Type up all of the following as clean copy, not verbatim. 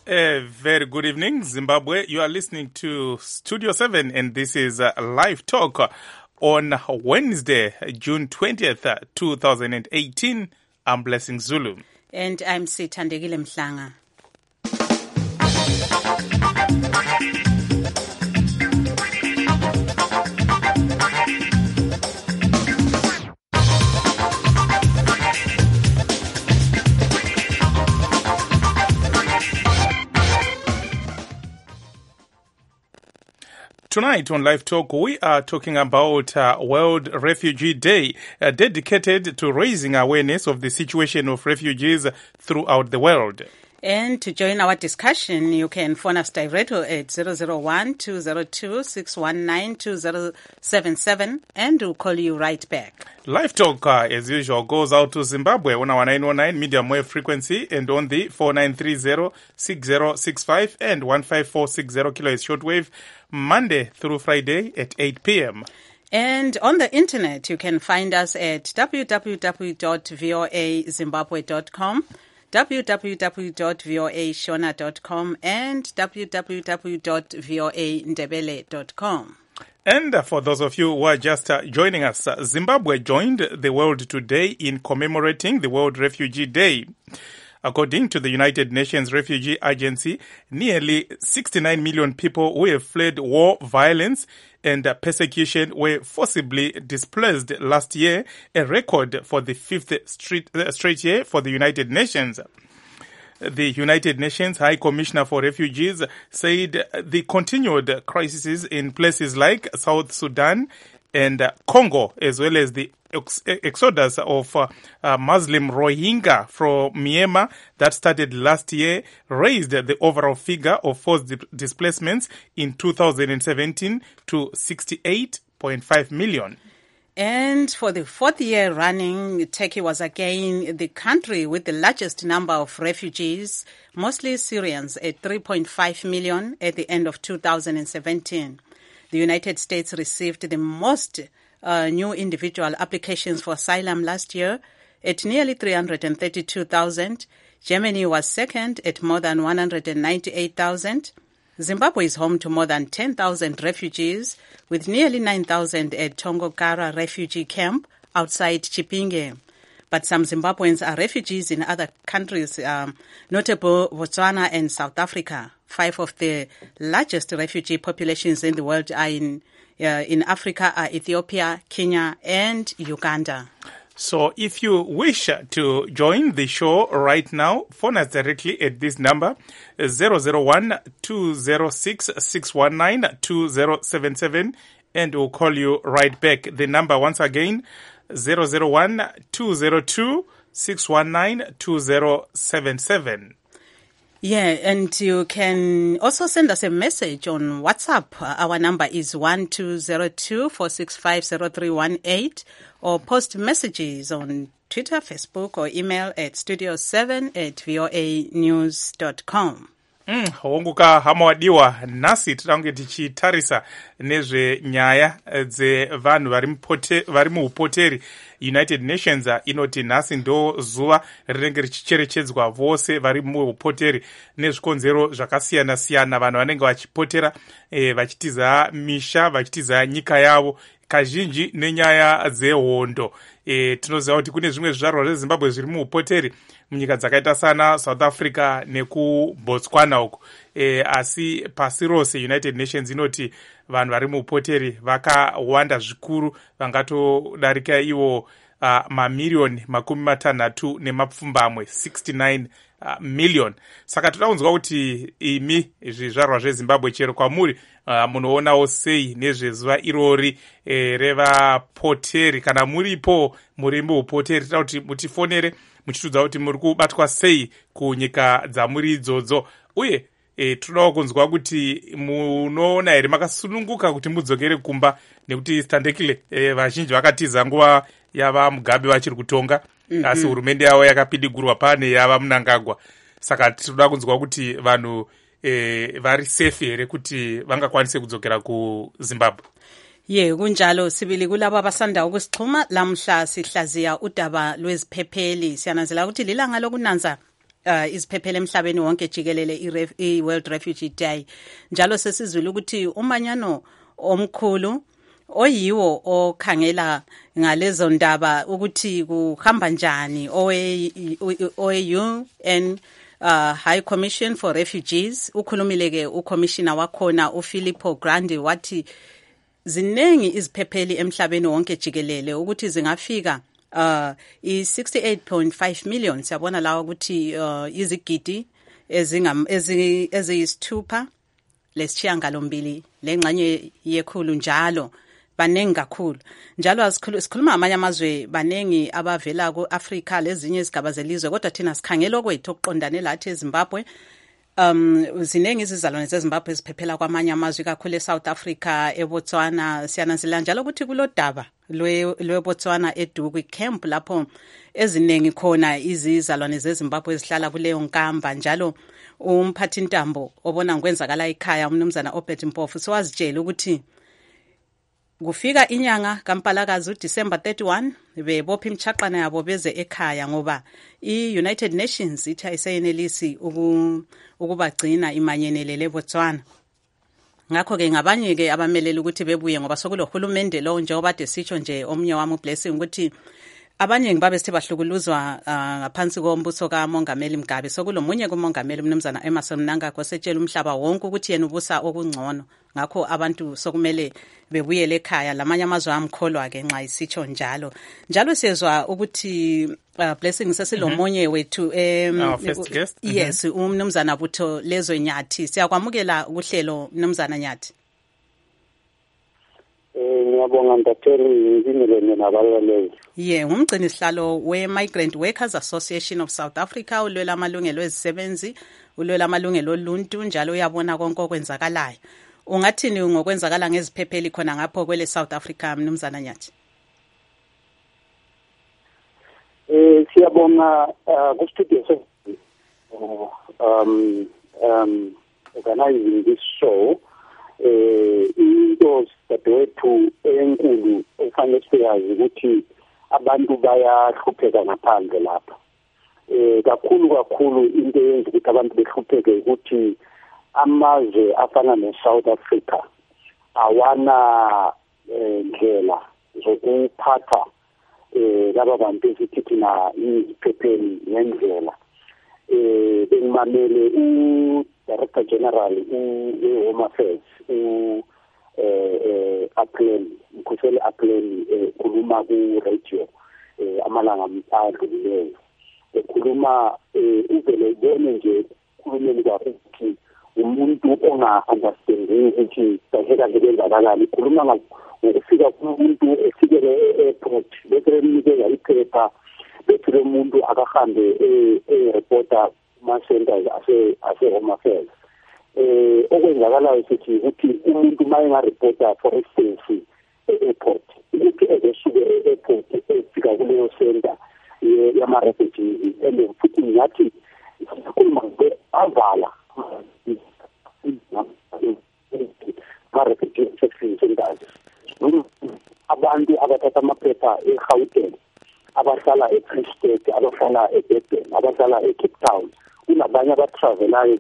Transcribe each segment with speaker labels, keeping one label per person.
Speaker 1: A very good evening, Zimbabwe. You are listening to Studio 7, and this is Live Talk on Wednesday, June 20th, 2018. I'm Blessing Zulu.
Speaker 2: And I'm Sithandekile Mhlanga.
Speaker 1: Tonight on Live Talk, we are talking about World Refugee Day, dedicated to raising awareness of the situation of refugees throughout the world.
Speaker 2: And to join our discussion, you can phone us directly at 001-202-619-2077, and we'll call you right back.
Speaker 1: Live Talk, as usual, goes out to Zimbabwe on our 919 medium wave frequency and on the 4930-6065 and 15460 kilohertz shortwave, Monday through Friday at 8 p.m.
Speaker 2: And on the internet, you can find us at www.voazimbabwe.com, www.voashona.com, and www.voandebele.com.
Speaker 1: And for those of you who are just joining us, Zimbabwe joined the world today in commemorating the World Refugee Day. According to the United Nations Refugee Agency, nearly 69 million people who have fled war, violence, and persecution were forcibly displaced last year, a record for the fifth straight year for the United Nations. The United Nations High Commissioner for Refugees said the continued crises in places like South Sudan and Congo, as well as the exodus of Muslim Rohingya from Myanmar that started last year, raised the overall figure of forced displacements in 2017 to 68.5 million.
Speaker 2: And for the fourth year running, Turkey was again the country with the largest number of refugees, mostly Syrians, at 3.5 million at the end of 2017. The United States received the most new individual applications for asylum last year at nearly 332,000. Germany was second at more than 198,000. Zimbabwe is home to more than 10,000 refugees, with nearly 9,000 at Tongogara refugee camp outside Chipinge. But some Zimbabweans are refugees in other countries, notable Botswana and South Africa. 5 of the largest refugee populations in the world are in Africa are Ethiopia, Kenya, and Uganda.
Speaker 1: So if you wish to join the show right now, phone us directly at this number, 001-206-619-2077, and we'll call you right back. The number once again, 001-202-619-2077.
Speaker 2: Yeah, and you can also send us a message on WhatsApp. Our number is 1202-465-0318, or post messages on Twitter, Facebook, or email at studio7@voanews.com.
Speaker 1: Honguka hama wadiwa nasi titange tichitarisa nezvenyaya dzevanhu vari muupoteri. United Nations inoti nhasi ndo zuva rinenge richicherechedzwa vose vari muupoteri nezvikonzero zvakasiyana siyana. Vanhu vanenge vachipotera vachitiza misha, vachitiza nyika yavo, kazhinji nenyaya dzehondo. Tinoziva kuti kune zvimwe zvizvarwa zveZimbabwe zviri muupoteri munyika dzakaita sana South Africa nekuBotswana uko. Asi pasi rose United Nations inoti vanhu vari muupoteri vakawanda zvikuru, vangatodarika ivo mamiliyoni 69 million. Saka toda kunzwa kuti imi zvizvarwa zveZimbabwe chero kwamuri munoonawo sei nezvezuva irori revapoteri. Kana muripo muri muupoteri, toda kuti mutifonere muchitudza kuti muri kubatwa sei kunyika dzamuri idzodzo, uye todawo kunzwa kuti munoona here makasununguka kuti mudzokere kumba, nekuti Sithandekile vazhinji vakatiza nguva yava Mugabe vachiri kutonga, asi hurumende yavo yakapidigurwa pane yava Mnangagwa. Saka toda kunzwa kuti vanhu vari safe here kuti vangakwanise kudzokera kuZimbabwe.
Speaker 2: Ye kunjalo sibili kulabo abasanda ukusixhuma lamhla sihlaziya udaba lweziphepheli. Siyananzela ukuthi lilanga lokunanza iziphephele emhlabeni wonke jikelele i-World Refugee Day. Njalo sesizwile ukuthi umanyano omkhulu oyiwo okhangela ngalezo ndaba ukuthi kuhamba njani owe-UN High Commission for Refugees. Ukhulumile ke ucommissioner wakhona uFilippo Grandi wathi zinengi iziphepheli emhlabeni wonke jikelele ukuthi zingafika i-68.5 million. Siyabona lawa ukuthi izigidi eziyisithupha lesishiyagalombili lengxenye yekhulu njalo banengi kakhulu. Njalo sikhuluma ngamanye amazwe banengi abavela ku-Afrika lezinye izigaba zelizwe, kodwa thina sikhangela okwethu okuqondane lathi eZimbabwe. Zinengi izizalwane zeZimbabwe eziphephela kwamanye amazwe kakhulu eSouth Africa, eBotswana. Siyananzelela njalo ukuthi kulodaba lweBotswana eDuku camp lapho ezinengi khona izizalwane zeZimbabwe ezihlala kuleyo nkamba. Njalo umphathi ntambo obona ngokwenzakala ekhaya umnumzana Obert Mpofu sewazitshela ukuthi kufika inyanga kaMpalakazi uDecember 31 bebopha imchaqana yabo beze ekhaya ngoba i-United Nations ithi ayisayenelisi ukubagcina imanyenelele eBotswana. Ngakho-ke ngabanye-ke abameleli ukuthi bebuye ngoba sokulohulumende lo njengoba de sitsho nje omnye wami uBlessing ukuthi abanye ngibabe sithi bahlukuluzwa ngaphansi kombuso kaMongameli Mugabe. Sokulomunye kuMongameli umnumzana Emmerson Mnangagwa setshela umhlaba wonke ukuthi yena ubusa okungcono. Ngakho abantu sokumele bebuyele ekhaya. Lamanye amazwe amkholwa-ke nxa isitsho njalo. Njalo siyezwa ukuthi Blessing sesilomunye wethu
Speaker 1: first guest.
Speaker 2: Yes, umnumzana Butho Lezo Nyathi. Siyakwamukela kuhlelo mnumzana Nyathi.
Speaker 3: Ngiyabonga ntatheli ngizimilene nabalaleli.
Speaker 2: Ngumgcini sihlalo we-Migrant Workers Association of South Africa, ulwela amalungelo ezisebenzi, ulwela amalungelo oluntu, njalo uyabona konke okwenzakalayo. Ungathini ngokwenzakala ngeziphepheli khona ngapho kwele South Africa mnumzana Nyathi?
Speaker 3: Siyabonga ku-studio organizing this show. Into dadewethu enkulu efanele siyazi ukuthi abantu bayahlupheka ngaphandle lapha. Kakhulu into eyenza ukuthi abantu behlupheke ukuthi amazwe afana ne-South Africa awana ndlela zokuphatha laba bantu esithi thina iziphepheli ngendlela. Bengimamele u-Director General we-Home Affairs Mkhuseli Apleni khuluma ku-radio amalanga adlulileyo. Ekhuluma uvele ubone nje khulumeni kwakhe ukuthi umuntu onga-understanding ukuthi kahle kwenzakalani. Khuluma ngokufika kumuntu efikele e-airport bese emnikeza iphepha bese lo muntu akahambe e-reporter kuma-centers ase-Home Affairs. Okwenzakalayo sithi ukuthi umuntu uma enga-reporter for instance e-airport ukuthi ezesuke e-airport efika kuleyo center yama-refugees and futhi ngathi sikhuluma avala ma-refugee reception centers. Abantu abathatha amaphepha e-Gauteng, abahlala e-Free State, abahlala e-Durban, abahlala e-Cape Town, kunabanye abatravelayo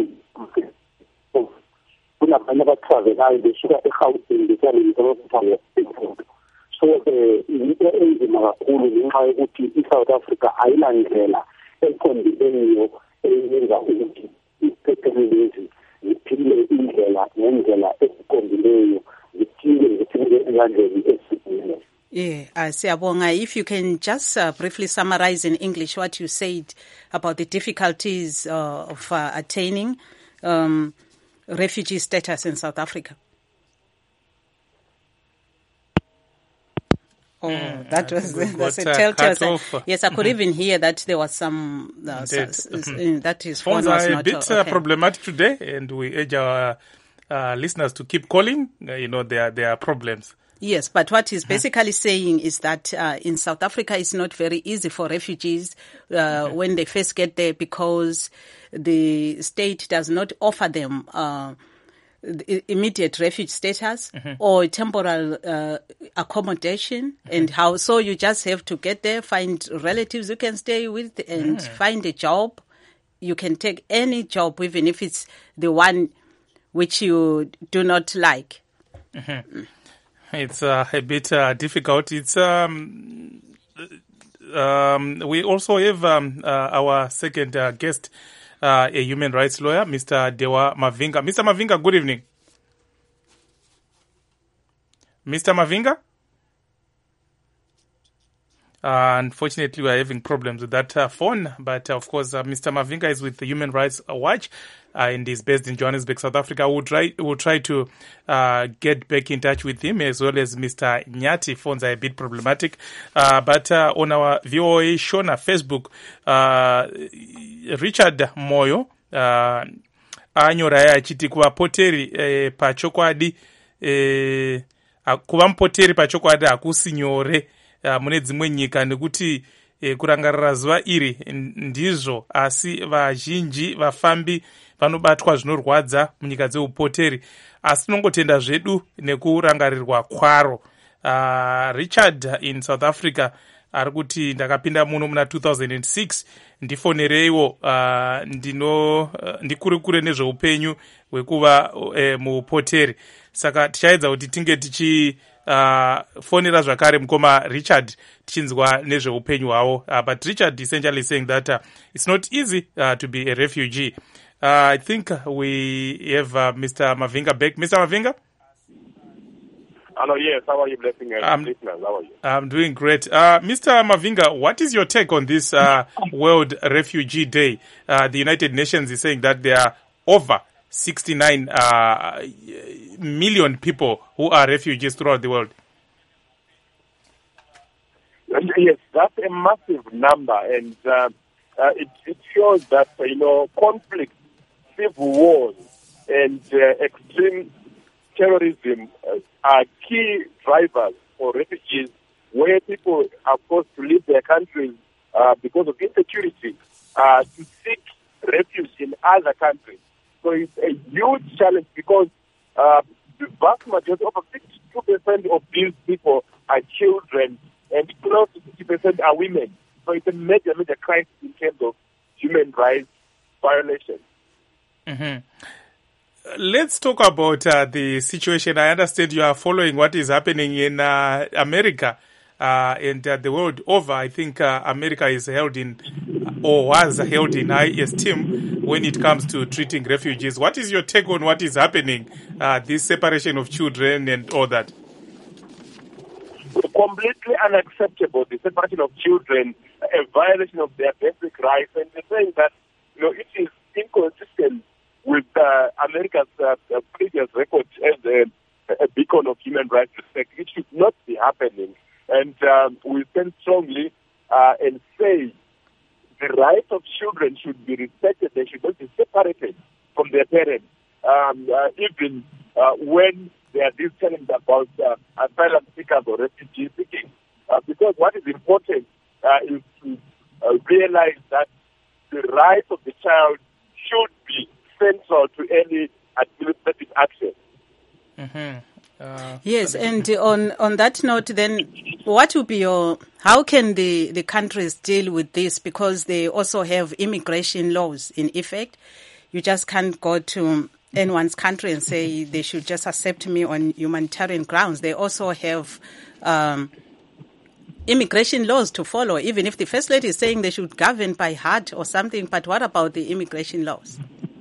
Speaker 3: kunabanye abatravelayo besuka e-Gauteng besalindele imfundo. So into enzima kakhulu ngenxa yokuthi i-South Africa ayinandlela eqondileyo eyenza ukuthi iziphepheli lezi ziphile ngendlela eqondileyo ziphile ezandleni eziphileyo.
Speaker 2: Siyabonga. If you can just briefly summarize in English what you said about the difficulties of attaining refugee status in South Africa. That was that's a telltale. Yes, I could even hear that there was some that his phone was not
Speaker 1: a bit problematic today, and we urge our listeners to keep calling. There are problems.
Speaker 2: Yes, but what he's basically saying is that in South Africa it's not very easy for refugees when they first get there because the state does not offer them immediate refuge status or temporal accommodation, and so you just have to get there, find relatives you can stay with, and find a job, you can take any job, even if it's the one which you do not like.
Speaker 1: Mm-hmm. It's a bit difficult. It's we also have our second guest, a human rights lawyer, Mr. Dewa Mavinga. Mr. Mavinga, good evening. Mr. Mavinga? Unfortunately, we are having problems with that phone, but of course, Mr. Mavinga is with the Human Rights Watch and is based in Johannesburg, South Africa. We'll try to get back in touch with him, as well as Mr. Nyati. Phones are a bit problematic, but on our VOA show na Facebook, Richard Moyo anyora achiti kuvapoteri pachokwadi kuva mupoteri pachokwadi hakusi nyore mune dzimwe nyika, nekuti kurangarira zuva iri ndizvo, asi vazhinji vafambi vanobatwa zvinorwadza munyika dzeupoteri, asi tinongotenda zvedu nekurangarirwa kwaro. Richard in South Africa ari kuti ndakapinda muno muna 2006 ndifonereiwo ndikurikure nezveupenyu hwekuva muupoteri, saka tichaedza kuti tinge tichifonera zvakare mukoma Richard tichinzwa nezveupenyu hwavo, but Richard essentially saying that it's not easy to be a refugee. I think we have Mr. Mavinga back. Mr. Mavinga?
Speaker 4: Hello, yes. How are you, Blessing? Listeners, how are you?
Speaker 1: I'm doing great. Mr. Mavinga, what is your take on this World Refugee Day? The United Nations is saying that there are over 69 million people who are refugees throughout the world.
Speaker 4: Yes, that's a massive number, and it shows that, conflict, civil wars, and extreme terrorism are key drivers for refugees, where people are forced to leave their countries because of insecurity, to seek refuge in other countries. So it's a huge challenge, because the vast majority, over 62% of these people are children, and close to 60% are women. So it's a major, major crisis in terms of human rights violations.
Speaker 1: Mm-hmm. Let's talk about the situation. I understand you are following what is happening in America and the world over. I think America is held in, or was held in high esteem when it comes to treating refugees. What is your take on what is happening, this separation of children and all that?
Speaker 4: Completely unacceptable, the separation of children, a violation of their basic rights, and they're saying that it is inconsistent with America's previous record as a beacon of human rights respect. It should not be happening, and we stand strongly and say the rights of children should be respected. They should not be separated from their parents, even when there are these challenges about asylum seekers or refugee seeking. Because what is important is to realize that the rights of the child should be central to any administrative action.
Speaker 2: Mm-hmm. Yes, and on that note, then, what would be how can the countries deal with this? Because they also have immigration laws in effect. You just can't go to anyone's country and say they should just accept me on humanitarian grounds. They also have immigration laws to follow, even if the First Lady is saying they should govern by heart or something. But what about the immigration laws?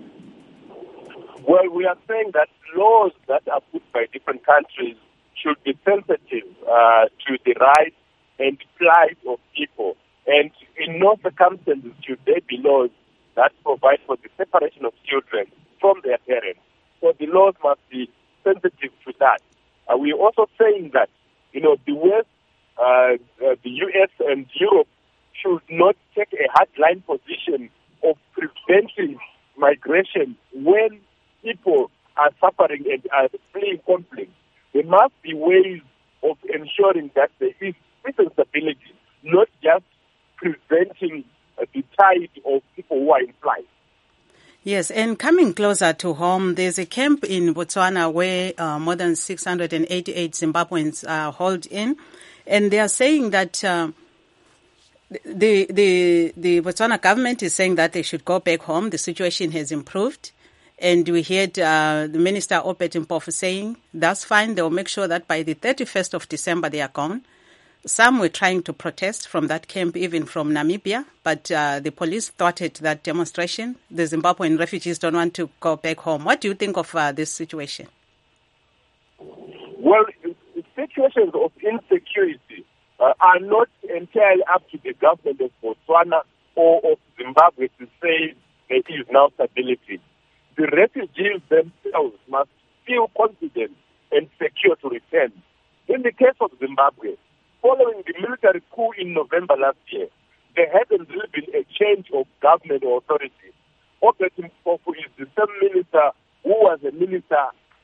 Speaker 4: Well, we are saying that laws that are put by different countries should be sensitive to the rights and plight of people. And in no circumstances should there be laws that provide for the separation of children from their parents. So the laws must be sensitive to that. We're also saying that, the West, the US and Europe should not take a hardline position of preventing migration when people are suffering and are fleeing conflict. There must be ways of ensuring that there is peace and stability, not just preventing the tide of people who are in flight.
Speaker 2: Yes, and coming closer to home, there's a camp in Botswana where more than 688 Zimbabweans are hauled in, and they are saying that The Botswana government is saying that they should go back home. The situation has improved. And we heard the Minister Obed Mpofu saying that's fine. They'll make sure that by the 31st of December they are gone. Some were trying to protest from that camp, even from Namibia, but the police thwarted that demonstration. The Zimbabwean refugees don't want to go back home. What do you think of this situation?
Speaker 4: Well, situations of insecurity are not entirely up to the government of Botswana or of Zimbabwe to say there is now stability. The refugees themselves must feel confident and secure to return. In the case of Zimbabwe, following the military coup in November last year, there hasn't really been a change of government or authority. Obed Mpofu is the same minister who was a minister.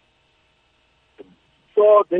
Speaker 4: So that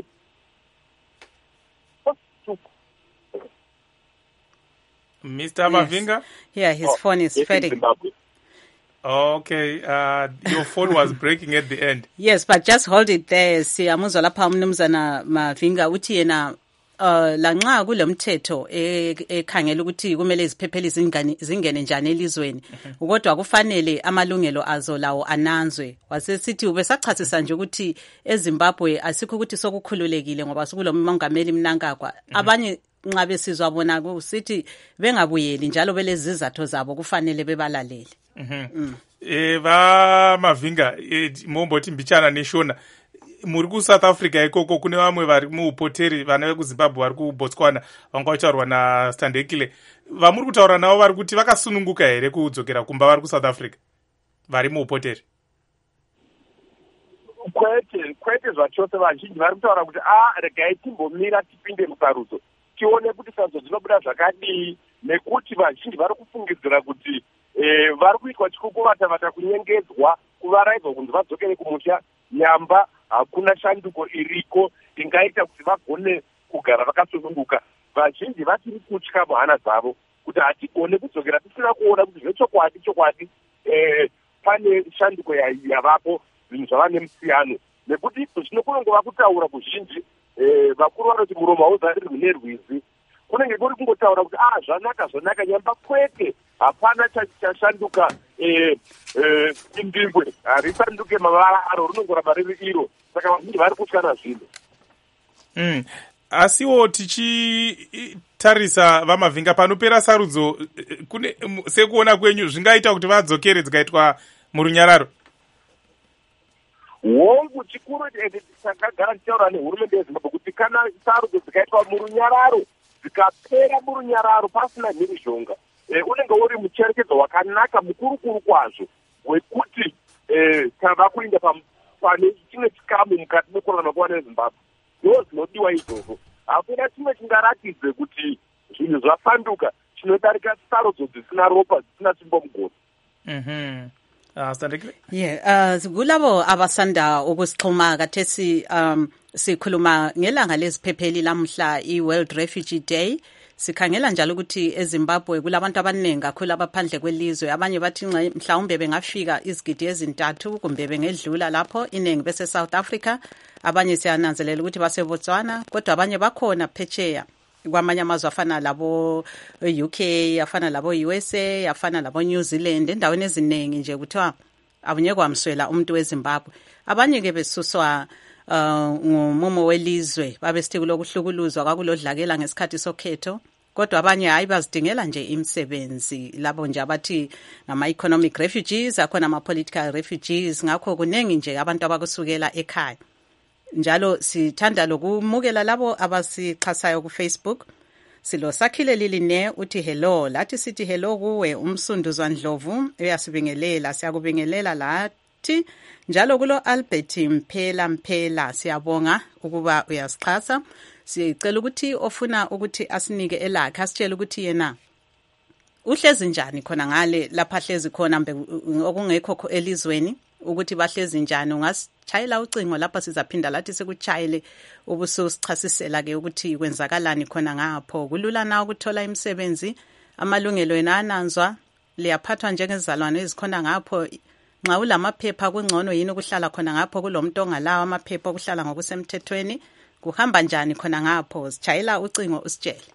Speaker 1: Mr. Mavinga?
Speaker 2: Yeah, his phone is fading.
Speaker 1: Okay, your phone was breaking at the end.
Speaker 2: Yes, but just hold it there. Siyamuzwa lapha umnumzana Mavinga uthi yena lanxa kulomthetho ekhangela ukuthi kumele iziphepheli zingene njani elizweni kodwa kufanele amalungelo azo lawo ananzwe. Wasesithi ubesachasisa nje ukuthi eZimbabwe asikho ukuthi sokukhululekile ngoba sekulomongameli Mnangagwa. Abanye nxa besizwa bona kusithi bengabuyeli njalo belezi izathu zabo kufanele bebalalele.
Speaker 1: Va Mavinga mombothi mbichana neshona muri kuSouth Africa ikoko kune vamwe vari muupoteri vana vekuZimbabwe vari kuBotswana vanga vachitaurwa naStandekile. Vamuri kutaura navo vari kuti vakasununguka here kudzokera kumba vari kuSouth Africa vari muupoteri?
Speaker 4: Kwete zvachose vazhinji vari kutaura kuti regai timbomira tipinde musarudzo tione kuti sarudzo dzinobuda zvakadii, nekuti vazhinji vari kufungidzira kuti vari kuitwa chikukuvatavata kunyengedzwa kuvaraidzwa kunzi vadzokere kumusha. Nyamba hakuna shanduko iriko ingaita kuti vagone kugara vakasununguka. Vazhinji vachiri kutya muhana dzavo kuti hatigone kudzokera tisina kuona kuti zvechokwadi pane shanduko yavapo, zvinhu zvava nemusiyano, nekuti zvino kunongova kutaura kuzhinji. Vakuru vanoti muromo hauzarirwi nerwizi. Kunenge kuri kungotaura kuti zvanaka nyamba kwete, hapana chashanduka. Indimbwe harisanduke mavara aro, rinongoramba riri iro. Saka vazhinji vari kutyana zvinhu.
Speaker 1: Asiwo tichitarisa vaMavinga panopera sarudzo kune sekuona kwenyu zvingaita kuti vadzokere dzikaitwa murunyararo.
Speaker 4: Hongu chikuru takagara tichitaura nehurumende yeZimbabwe kuti kana sarudzo dzikaitwa murunyararo dzikapera murunyararo pasina mhirizhonga, unenge uri mucherechedzo wakanaka mukuru kwazvo wekuti tava kuenda pane chimwe chikamu mukati mekurarama kwevana veZimbabwe. Ndo zvinodiwa izvozvo. Hakuna chimwe chingaratidze kuti zvinhu zvafanduka chinodarika sarudzo dzisina ropa, dzisina simbo mugoni.
Speaker 2: Kulabo abasanda ukusixhuma kathesi sikhuluma ngelanga leziphepheli lamhla i-World Refugee Day. Sikhangela njalo ukuthi eZimbabwe kulabantu abaningi kakhulu abaphandle kwelizwe. Abanye bathi mhlawumbe bengafika izigidi ezintathu kumbe bengedlula lapho iningi bese South Africa. Abanye siyananzelela ukuthi baseBotswana, kodwa abanye bakhona phetsheya kwamanye amazwe afana labo UK, afana labo USA, afana labo New Zealand, endaweni eziningi nje kuthiwa abunye kwamswela umuntu weZimbabwe. Abanye ke besuswa ngumumo welizwe, babesithi kulokuhlukuluzwa kwakulodlakela ngesikhathi sokhetho, kodwa abanye hayi bazidingela nje imisebenzi. Labo nje abathi ngama-economic refugees, akhona ama-political refugees, ngakho kuningi nje abantu abakusukela ekhaya. Njalo sithanda lokumukela labo abasixhasayo kuFacebook. Silo Sakhile Liline uthi hello, lathi sithi hello kuwe uMsunduzwa Ndlovu uyasibingelela, siyakubingelela lathi. Njalo kulo Albert Mphela siyabonga ukuba uyasixhasa. Sicela ukuthi ofuna ukuthi asinike elakhe asitshela ukuthi yena uhlezi njani khona ngale lapha hlezi khona mbe okungekho elizweni, ukuthi bahlezi njani. Ungasitshayela ucingo lapha sizaphinda lathi sikuchayele ubususichasisela ke ukuthi kwenzakalani khona ngapho. Kulula na ukuthola imisebenzi, amalungelo ena ananzwa, liyaphathwa njengezizalwane ezikhona ngapho. Nxa ulamaphepha kungcono yini ukuhlala khona ngapho kulomuntu ongalawo amaphepha okuhlala ngokusemthethweni? Kuhamba njani khona ngapho? Sitshayela ucingo usitshele.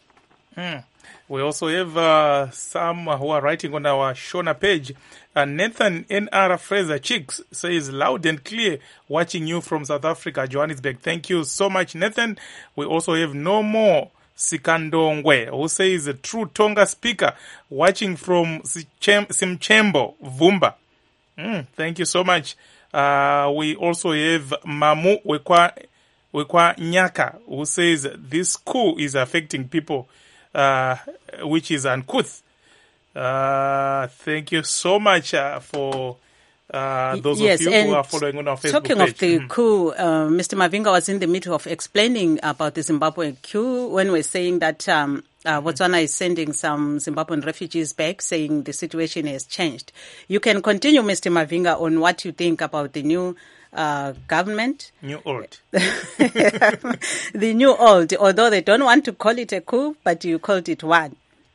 Speaker 1: We also have some who are writing on our Shona page. Nathan N.R. Fraser Chicks says, loud and clear, watching you from South Africa, Johannesburg. Thank you so much, Nathan. We also have No More Sikandongwe, who says, a true Tonga speaker, watching from Simchembo, Vumba. Thank you so much. We also have Mamu Wekwa Nyaka, who says, this coup is affecting people, which is uncouth. Thank you so much for those of you who are following on our Facebook
Speaker 2: talking
Speaker 1: page.
Speaker 2: Of the coup, Mr. Mavinga was in the middle of explaining about the Zimbabwean coup when we're saying that Botswana is sending some Zimbabwean refugees back, saying the situation has changed. You can continue, Mr. Mavinga, on what you think about the new government.
Speaker 1: New old.
Speaker 2: The new old, although they don't want to call it a coup, but you called it one.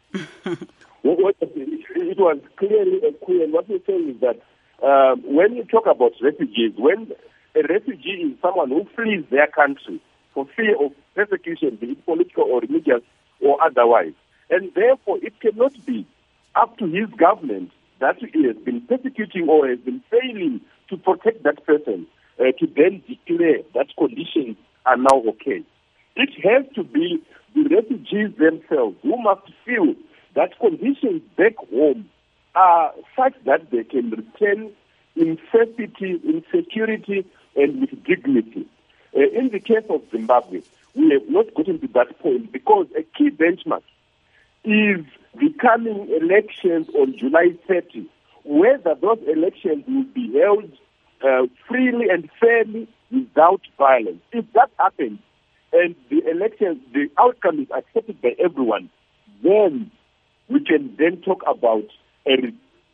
Speaker 4: It was clearly a coup, and what you're saying is that when you talk about refugees, when a refugee is someone who flees their country for fear of persecution, be it political or religious or otherwise, and therefore it cannot be up to his government that he has been persecuting or has been failing to protect that person to then declare that conditions are now okay. It has to be the refugees themselves who must feel that conditions back home are such that they can return in safety, in security, and with dignity. In the case of Zimbabwe, we have not gotten to that point because a key benchmark is the coming elections on July 30, whether those elections will be held freely and fairly without violence. If that happens and the elections, the outcome is accepted by everyone, then we can then talk about a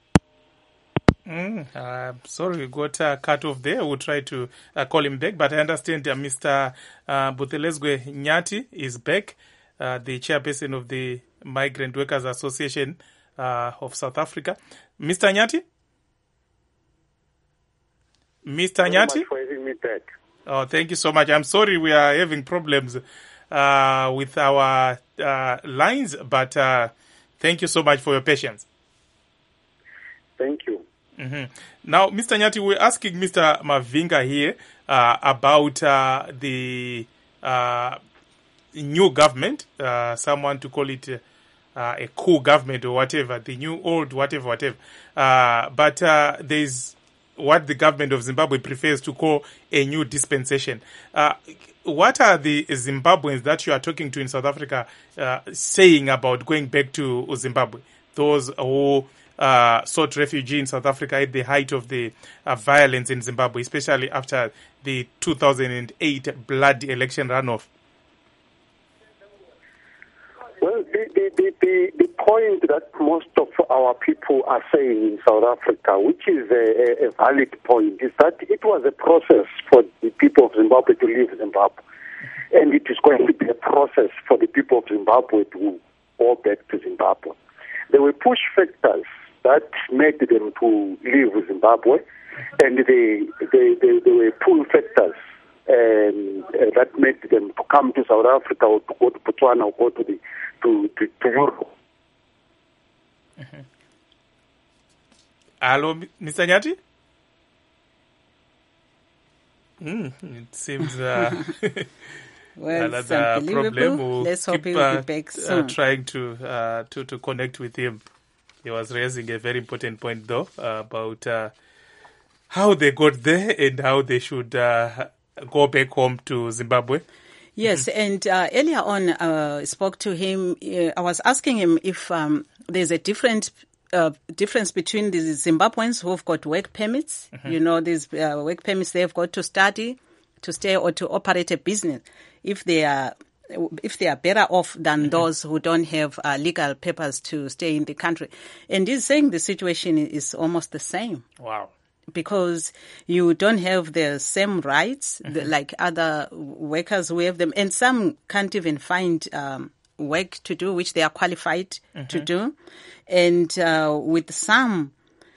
Speaker 1: sorry, we got cut off there. We'll try to call him back, but I understand Mr. Buthelezwe Nyati is back, the chairperson of the Migrant Workers Association of South Africa. Mr. Nyati? Mr. Nyati?
Speaker 3: Thank you for having me back.
Speaker 1: Oh, thank you so much. I'm sorry we are having problems with our lines, but thank you so much for your patience.
Speaker 3: Thank you.
Speaker 1: Mm-hmm. Now, Mr. Nyati, we're asking Mr. Mavinga here about the new government, someone to call it a coup government or whatever, the new old whatever. But there's what the government of Zimbabwe prefers to call a new dispensation. What are the Zimbabweans that you are talking to in South Africa saying about going back to Zimbabwe? Those who sought refuge in South Africa at the height of the violence in Zimbabwe, especially after the 2008 bloody election runoff.
Speaker 3: Well, the point that most of our people are saying in South Africa, which is a valid point, is that it was a process for the people of Zimbabwe to leave Zimbabwe. And it is going to be a process for the people of Zimbabwe to go back to Zimbabwe. There were push factors that made them to leave Zimbabwe, and they were pull factors that made them to come to South Africa or to go to Botswana or go to Europe.
Speaker 1: Mm-hmm. Hello, Mr. Nyati? It seems
Speaker 2: well,
Speaker 1: another problem. We'll
Speaker 2: Let's hope
Speaker 1: keep
Speaker 2: he'll be back soon.
Speaker 1: trying to connect with him. He was raising a very important point, though, about how they got there and how they should go back home to Zimbabwe.
Speaker 2: Yes, and earlier on, I spoke to him. I was asking him if there's a difference between the Zimbabweans who've got work permits. Mm-hmm. You know, these work permits, they've got to study, to stay, or to operate a business. If they are better off than those who don't have legal papers to stay in the country. And he's saying the situation is almost the same.
Speaker 1: Wow.
Speaker 2: Because you don't have the same rights like other workers who have them. And some can't even find work to do, which they are qualified to do. And with some,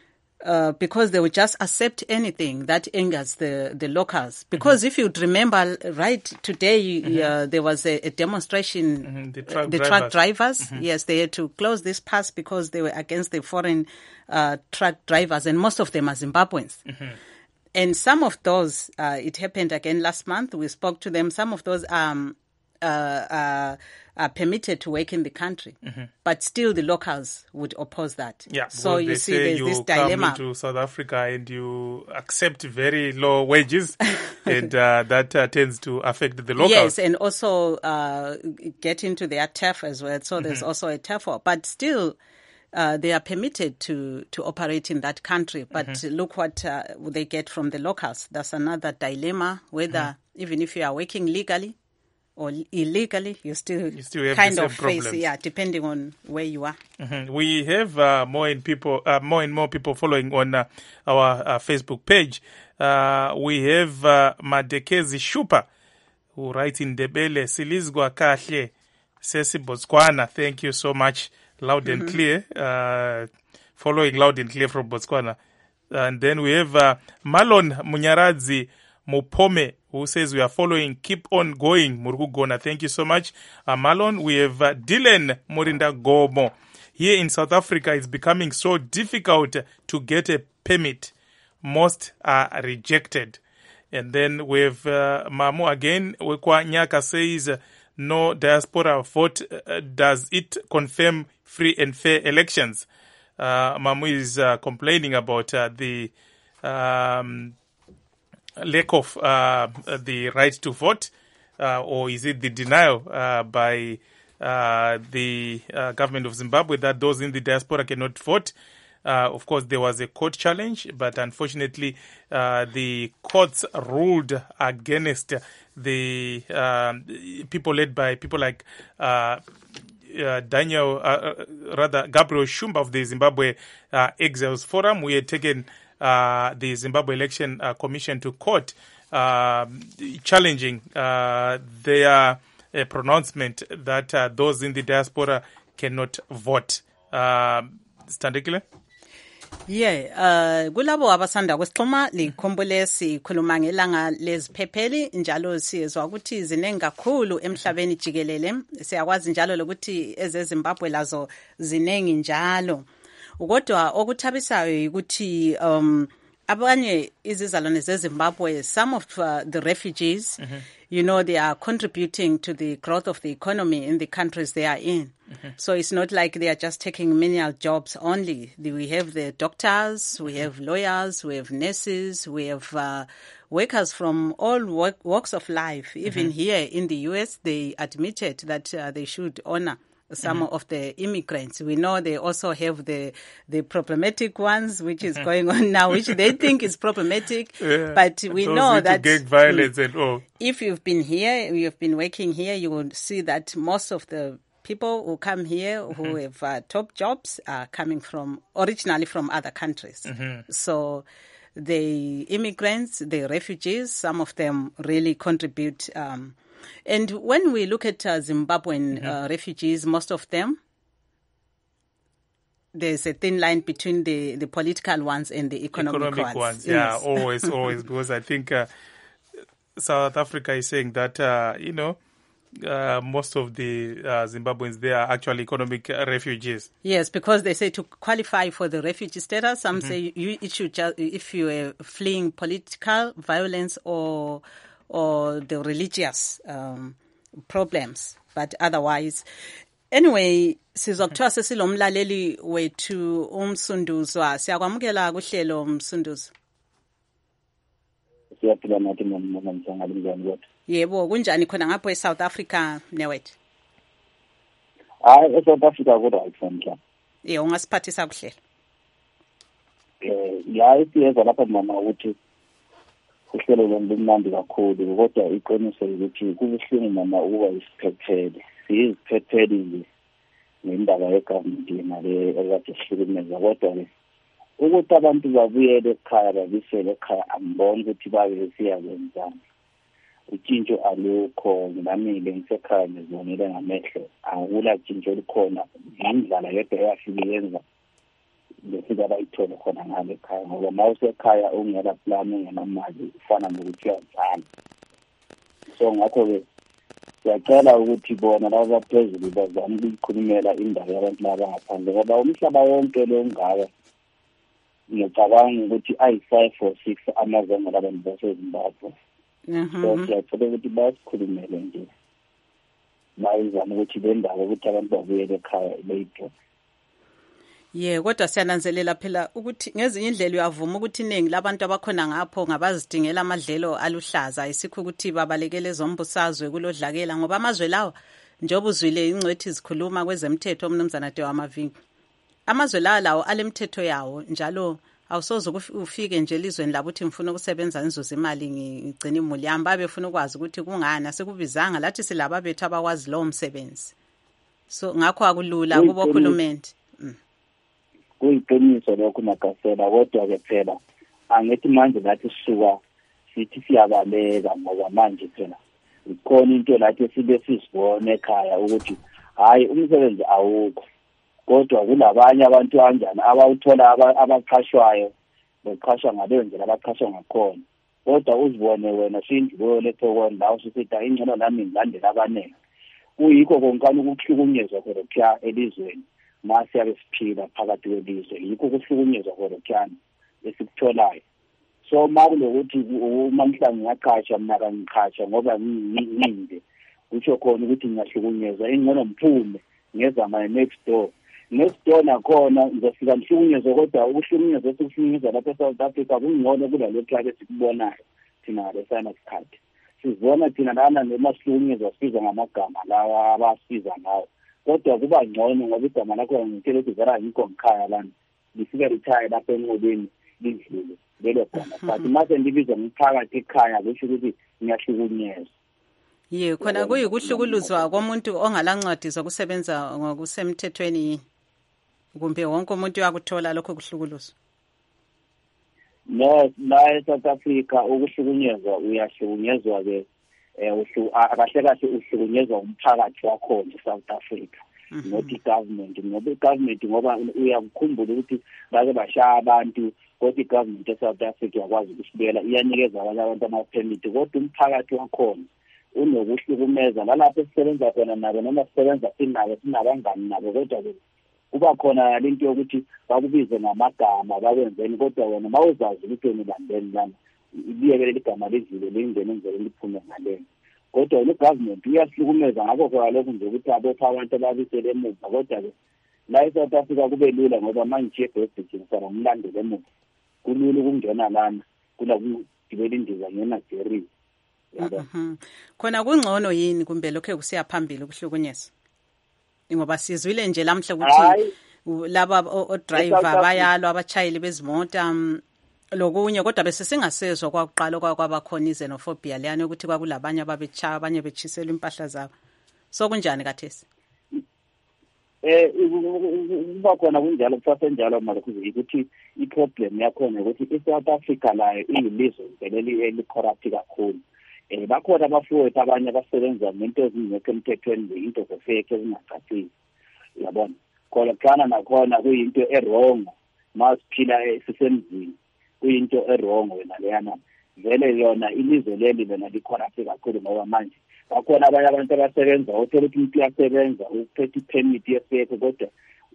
Speaker 2: because they would just accept anything that angers the locals. Because if you'd remember, right, today there was a demonstration,
Speaker 1: The
Speaker 2: truck drivers, yes, they had to close this pass because they were against the foreign truck drivers, and most of them are Zimbabweans. And some of those, it happened again last month, we spoke to them, some of those are permitted to work in the country, but still the locals would oppose that.
Speaker 1: Yeah,
Speaker 2: so you see, there's this
Speaker 1: you
Speaker 2: dilemma.
Speaker 1: come into South Africa and you accept very low wages, and that tends to affect the locals.
Speaker 2: Yes, and also get into their turf as well. So there's also a turf war, but still. They are permitted to operate in that country, but look what they get from the locals. That's another dilemma, whether even if you are working legally or illegally, you still
Speaker 1: have
Speaker 2: kind
Speaker 1: the
Speaker 2: of
Speaker 1: same
Speaker 2: face,
Speaker 1: problems.
Speaker 2: depending on where you are.
Speaker 1: We have more and more people following on our Facebook page. We have Madekezi Shupa, who writes in Debele, Silizgwa Kahle, Sesi Botswana. Thank you so much. Loud and clear, following loud and clear from Botswana. And then we have Malon Munyaradzi Mupome, who says we are following, keep on going, Murugugona. Thank you so much, Malon. We have Dylan Morinda Gomo. Here in South Africa, it's becoming so difficult to get a permit. Most are rejected. And then we have Mamu again. Wekwa Nyaka says, no diaspora vote. Does it confirm free and fair elections? Mamu is complaining about the lack of the right to vote, or is it the denial by the government of Zimbabwe that those in the diaspora cannot vote? Of course, there was a court challenge, but unfortunately, the courts ruled against the people led by people like Gabriel Shumba of the Zimbabwe Exiles Forum. We had taken the Zimbabwe Election Commission to court, challenging their pronouncement that those in the diaspora cannot vote. Standekile?
Speaker 2: Yeah, kulabo abasanda kwesixhuma likhumbule sikhuluma ngelanga leziphepheli njalo siyezwa ukuthi ziningi kakhulu emhlabeni jikelele. Siyakwazi njalo lokuthi ezeZimbabwe lazo ziningi njalo. Kodwa okuthabisayo ukuthi abanye izizalwane zeZimbabwe, some of the refugees, you know, they are contributing to the growth of the economy in the countries they are in. So it's not like they are just taking menial jobs only. We have the doctors, we have lawyers, we have nurses, we have workers from all walks of life. Even here in the US, they admitted that they should honor some of the immigrants. We know they also have the problematic ones, which is going on now, which they think is problematic. But we know that
Speaker 1: gang violence and all.
Speaker 2: If you've been here, you've been working here, you will see that most of the people who come here who have top jobs are coming originally from other countries. So the immigrants, the refugees, some of them really contribute. And when we look at Zimbabwean refugees, most of them, there's a thin line between the political ones and the economic ones.
Speaker 1: Yeah,
Speaker 2: Yes.
Speaker 1: always, because I think South Africa is saying that, most of the Zimbabweans, they are actually economic refugees.
Speaker 2: Yes, because they say to qualify for the refugee status, some say it should just, if you are fleeing political violence or the religious problems, but otherwise. Anyway, sizokuthiwa sesilomlaleli wethu uMsunduzwa. Siyakwamukela kuhlelo uMsunduzo.
Speaker 5: Siyaphila nathi mnumzane njani kodwa?
Speaker 2: Yebo, kunjani khona ngapho eSouth Africa newethu?
Speaker 5: eSouth Africa kodwa ayifundla.
Speaker 2: Ungasiphathisa kuhlelo.
Speaker 5: La isiyeza lapha mama ukuthi uhlelo lomnandi kakhulu kodwa iqiniso ukuthi kubuhlungu mama ukuba isiphephele. Siyiziphephele nje ngendaba yegovernment imali ekade sihlukumeza kodwa ke ukuthi abantu babuyele ekhaya babisele ekhaya angiboni ukuthi babe siyakwenzani. Utshintsho alukho, nami ngisekhaya ngizonile ngamehlo akula tshintsho likhona. Ngindlala yedwa yafika yenza befika bayithole khona ngale ekhaya ngoba mawusekhaya ungela plan ungenamali ufana nokuthi uyazana. So ngakho-ke siyacela ukuthi bona laba baphezulu bazame ukuyikhulumela indaba yabantu laba ngaphandle ngoba umhlaba wonke lo ungaka ngiyacabanga ukuthi ayi-5 or 6 amazwe abantu baseZimbabwe. So siyacela ukuthi basikhulumele nje bayizame ukuthi le ndaba ukuthi abantu babuyele ekhaya beyipho.
Speaker 2: Kodwa siyananzelela phela ukuthi ngezinye indlela uyavuma ukuthi iningi labantu abakhona ngapho ngabazidingela amadlelo aluhlaza ayisikho ukuthi babalekele zombusazwe kulodlakela ngoba amazwe lawo njengoba uzwile ingcwethi zikhuluma kwezemthetho umnumzana Tewa Mavinga. Amazwe lawo alemthetho yawo njalo awusoze ufike nje elizweni labo uthi ngifuna ukusebenza ngizuza imali ngigcina imuli yami babefuna ukwazi ukuthi kungani asekubizanga lathi silaba bethu abawazi lo msebenzi. So ngakho akulula kubo khulumende.
Speaker 5: Kuyiqiniso lokho Makasela kodwa-ke phela angithi manje lathi sisuka sithi siyabaleka ngoba manje phela ikhona into lathi sibe sizibona ekhaya ukuthi hayi umsebenzi awukho kodwa kulabanye abantu kanjani abawuthola abaqhashwayo beqhashwa ngaleyo ndlela abaqhashwa ngakhona kodwa uzibone wena sindlulo lethokoni la usithi ingcono nami ngilandela abanele kuyikho konkani ukuhlukunyezwa khona elizweni masiyabe siphila phakathi kwelizwe yikho ukuhlukunyezwa khona esikutholayo. So makulokuthi uma mhlawumbe ngiyaqhasha mina kangiqhasha ngoba nginde kusho khona ukuthi ngiyahlukunyezwa ingcono ngiphume ngezama next door nakhona ngizofika ngihlukunyezwe kodwa ukuhlukunyezwa esikuhlukunyezwa lapha eSouth Africa kungcono kulalokhu esikubonayo thina lesana isikhathi sizona thina lana nemasihlukunyezwa siza ngamagama lawa abasiza ngawo kodwa kuba ngcono ngoba igama lakho ngitshela ukuthi vela ngikho ngikhaya lana lifike lithaya lapha enqobeni lidlule lelo gama but mase ndibiza ngiphakathi ekhaya kusho ukuthi ngiyahlukunyezwa.
Speaker 2: Khona kuyikuhlukuluzwa komuntu ongalancwadi zokusebenza ngokusemthethweni kumbe wonke umuntu uyakuthola lokho kuhlukuluzwa?
Speaker 5: No, la eSouth Africa ukuhlukunyezwa uyahlukunyezwa-ke kahle kahle uhlukunyezwa umphakathi wakhona eSouth Africa not i-government ngoba i-government ngoba uyakukhumbula ukuthi bake bashaya abantu kodwa i-government eSouth Africa yakwazi ukusibuyela iyanikeza abanye abantu ama-permit kodwa umphakathi wakhona unokuhlukumeza lalapho esisebenza khona nabo noma sisebenza sinabangani nabo kodwa kuba khona lento yokuthi bakubize ngamagama bakwenzeni kodwa wena mawuzazi ukuthi unilandeni lana ibiyekele igama lidlule lingene indlela liphume ngale kodwa le-government iyasihlukumeza ngakho kwa lokhu nje ukuthi abopha abantu ababisele emuva kodwa-ke la eSouth Africa kube lula ngoba manje nje ebhedini saba umlandela emuva kulula ukungena lana kula kugibela indiza ngena Jerry.
Speaker 2: Khona kungcono yini kumbe lokho kusiya phambili ukuhlukunyezwa ngoba sizwile nje lamhla ukuthi laba odriver bayalwa abachayeli bezimota lokunye kodwa bese singasezwa kwakuqala kwabakhona izenofobia leyani ukuthi kwakulabanye ababechaya abanye bechisela impahla zabo so kunjani kathesi?
Speaker 5: Kuba khona kunjalo kusasenjalo malokhu ukuthi i-problem yakhona ukuthi iSouth Africa layo iyilizwe eli-corrupt kakhulu. Bakhona abafowethu abanye abasebenza ngento ezingekho emthethweni into zefake ezingacacile yabona khona nakhona kuyinto errong masiphila sisemzini kuyinto errong wena leyana vele yona ilizwe leli lona licorrupt kakhulu ngoba manje bakhona abanye abantu abasebenza uthola ukuthi umuntu uyasebenza uphethe i-permit yesefake kodwa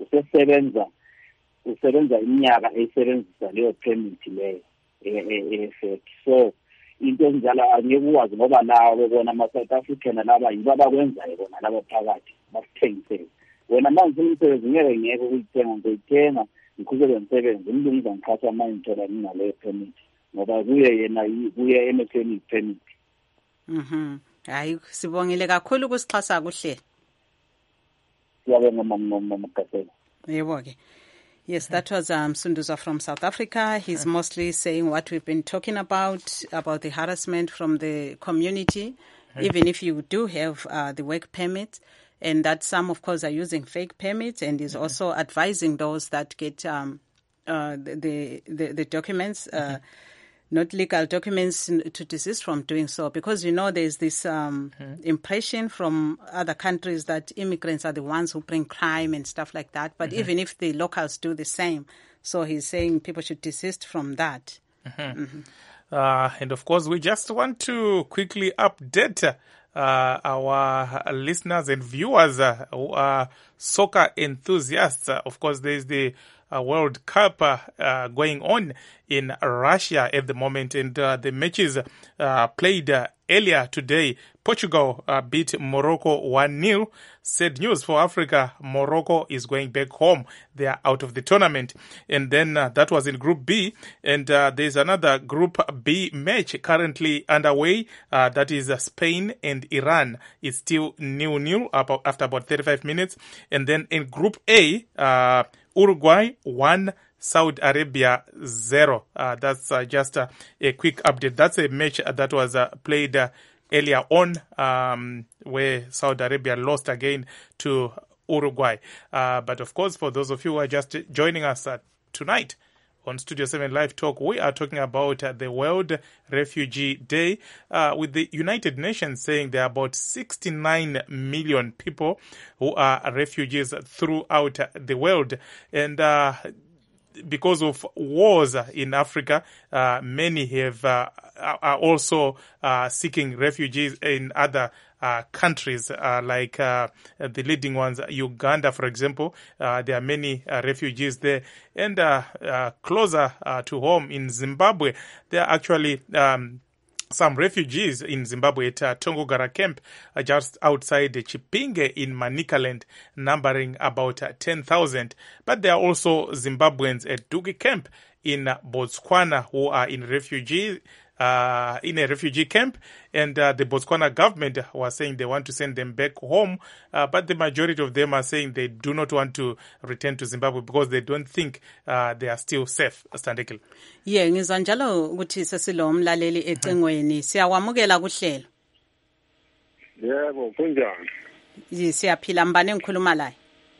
Speaker 5: usebenza iminyaka eyisebenzisa leyo permit leyo efake. So into enjalo angeke ukwazi ngoba nawo bona ama-South African laba yibo abakwenzayo bona labo phakathi basithengisele wena manje umsebenzi ngeke ukuyithenga ngizoyithenga ngiqhubeke nomsebenzi umlungu ngiqhatha manje ngithola ngingaleyo permit ngoba kuye emehlweni i-permit.
Speaker 2: Hayi sibongile kakhulu ukusixhasa kuhle.
Speaker 5: Siyabonga Makasela.
Speaker 2: Yebo-ke. Yes, that was Msunduza from South Africa. He's mostly saying what we've been talking about the harassment from the community, even if you do have the work permit, and that some, of course, are using fake permits, and is also advising those that get the documents, not legal documents, to desist from doing so. Because, there's this impression from other countries that immigrants are the ones who bring crime and stuff like that. But even if the locals do the same, So he's saying people should desist from that.
Speaker 1: And of course, we just want to quickly update our listeners and viewers who are soccer enthusiasts. Of course, there's the World Cup going on in Russia at the moment, and the matches played earlier today. Portugal beat Morocco 1-0. Sad news for Africa. Morocco is going back home. They are out of the tournament. And then that was in Group B. And there's another Group B match currently underway. That is Spain and Iran. It's still 0-0 after about 35 minutes. And then in Group A, Uruguay 1, Saudi Arabia 0. That's just a quick update. That's a match that was played earlier on, where Saudi Arabia lost again to Uruguay. But of course, for those of you who are just joining us tonight on Studio 7 Live Talk, we are talking about the World Refugee Day, with the United Nations saying there are about 69 million people who are refugees throughout the world. And because of wars in Africa, many are also seeking refugees in other countries, like the leading ones, Uganda, for example. There are many refugees there. And closer to home in Zimbabwe, there are actually some refugees in Zimbabwe at Tongogara camp, just outside Chipinge in Manicaland, numbering about 10,000. But there are also Zimbabweans at Dugi camp in Botswana who are in a refugee camp, and the Botswana government was saying they want to send them back home, but the majority of them are saying they do not want to return to Zimbabwe because they don't think they are still safe. Standekile.
Speaker 2: Yeah, ngizwa njalo ukuthi sesilo umlaleli ecingweni. Siyawamukela kuhlelo.
Speaker 6: Yebo, kunjani?
Speaker 2: Siyaphila, mbane ngikhuluma la.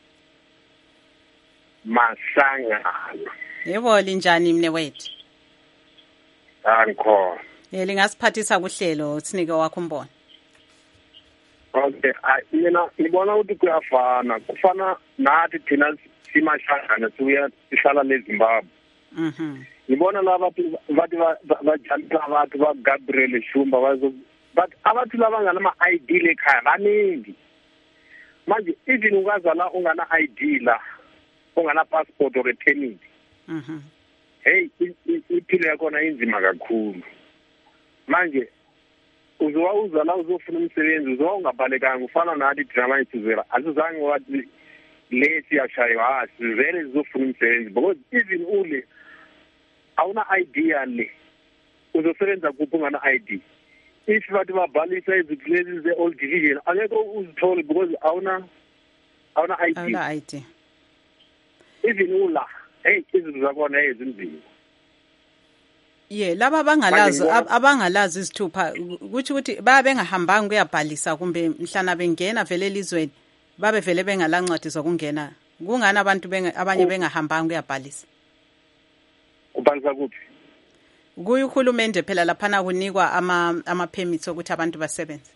Speaker 6: Masangana.
Speaker 2: Yebo, linjani mne wethu?
Speaker 6: Angikhona.
Speaker 2: Lingasiphathisa kuhlelo sinike wakho umbono.
Speaker 6: Okay, mina ngibona ukuthi kuyafana. Kufana nathi thina simahlangana sihlala neZimbabwe. Ngibona laba bathi bajalisa abantu ba Gabriel Shumba but abantu laba ngana ID lekhaya baningi. Manje even ungazala ungana ID la, ungana passport or permit. Hey, impilo yakona inzima kakhulu. Manje uzowuzala uzofuna umsebenzi uzongabalekanga ufana nathi drama isizela asizange wathi lesi yashaywa asivele uzofuna umsebenzi because even ule awuna idea le uzosebenza kuphi ungana ID. If bathi babhalisa iziplezi ze old division angeke uzithole because awuna ID.
Speaker 2: Awuna ID.
Speaker 6: Even ula hey izinto zakona ezinzima.
Speaker 2: Yeah, laba abangalazi isithupha kuthi ukuthi bengahambanga kuyabhalisa kumbe mhlana bengena vele elizweni babe vele bengalancwadi zokungena. Kungani abantu abanye bengahambanga kuyabhalisa?
Speaker 6: Ubhalisa kuphi?
Speaker 2: Kuyi uhulumende phela laphana kunikwa ama permits ukuthi abantu basebenze.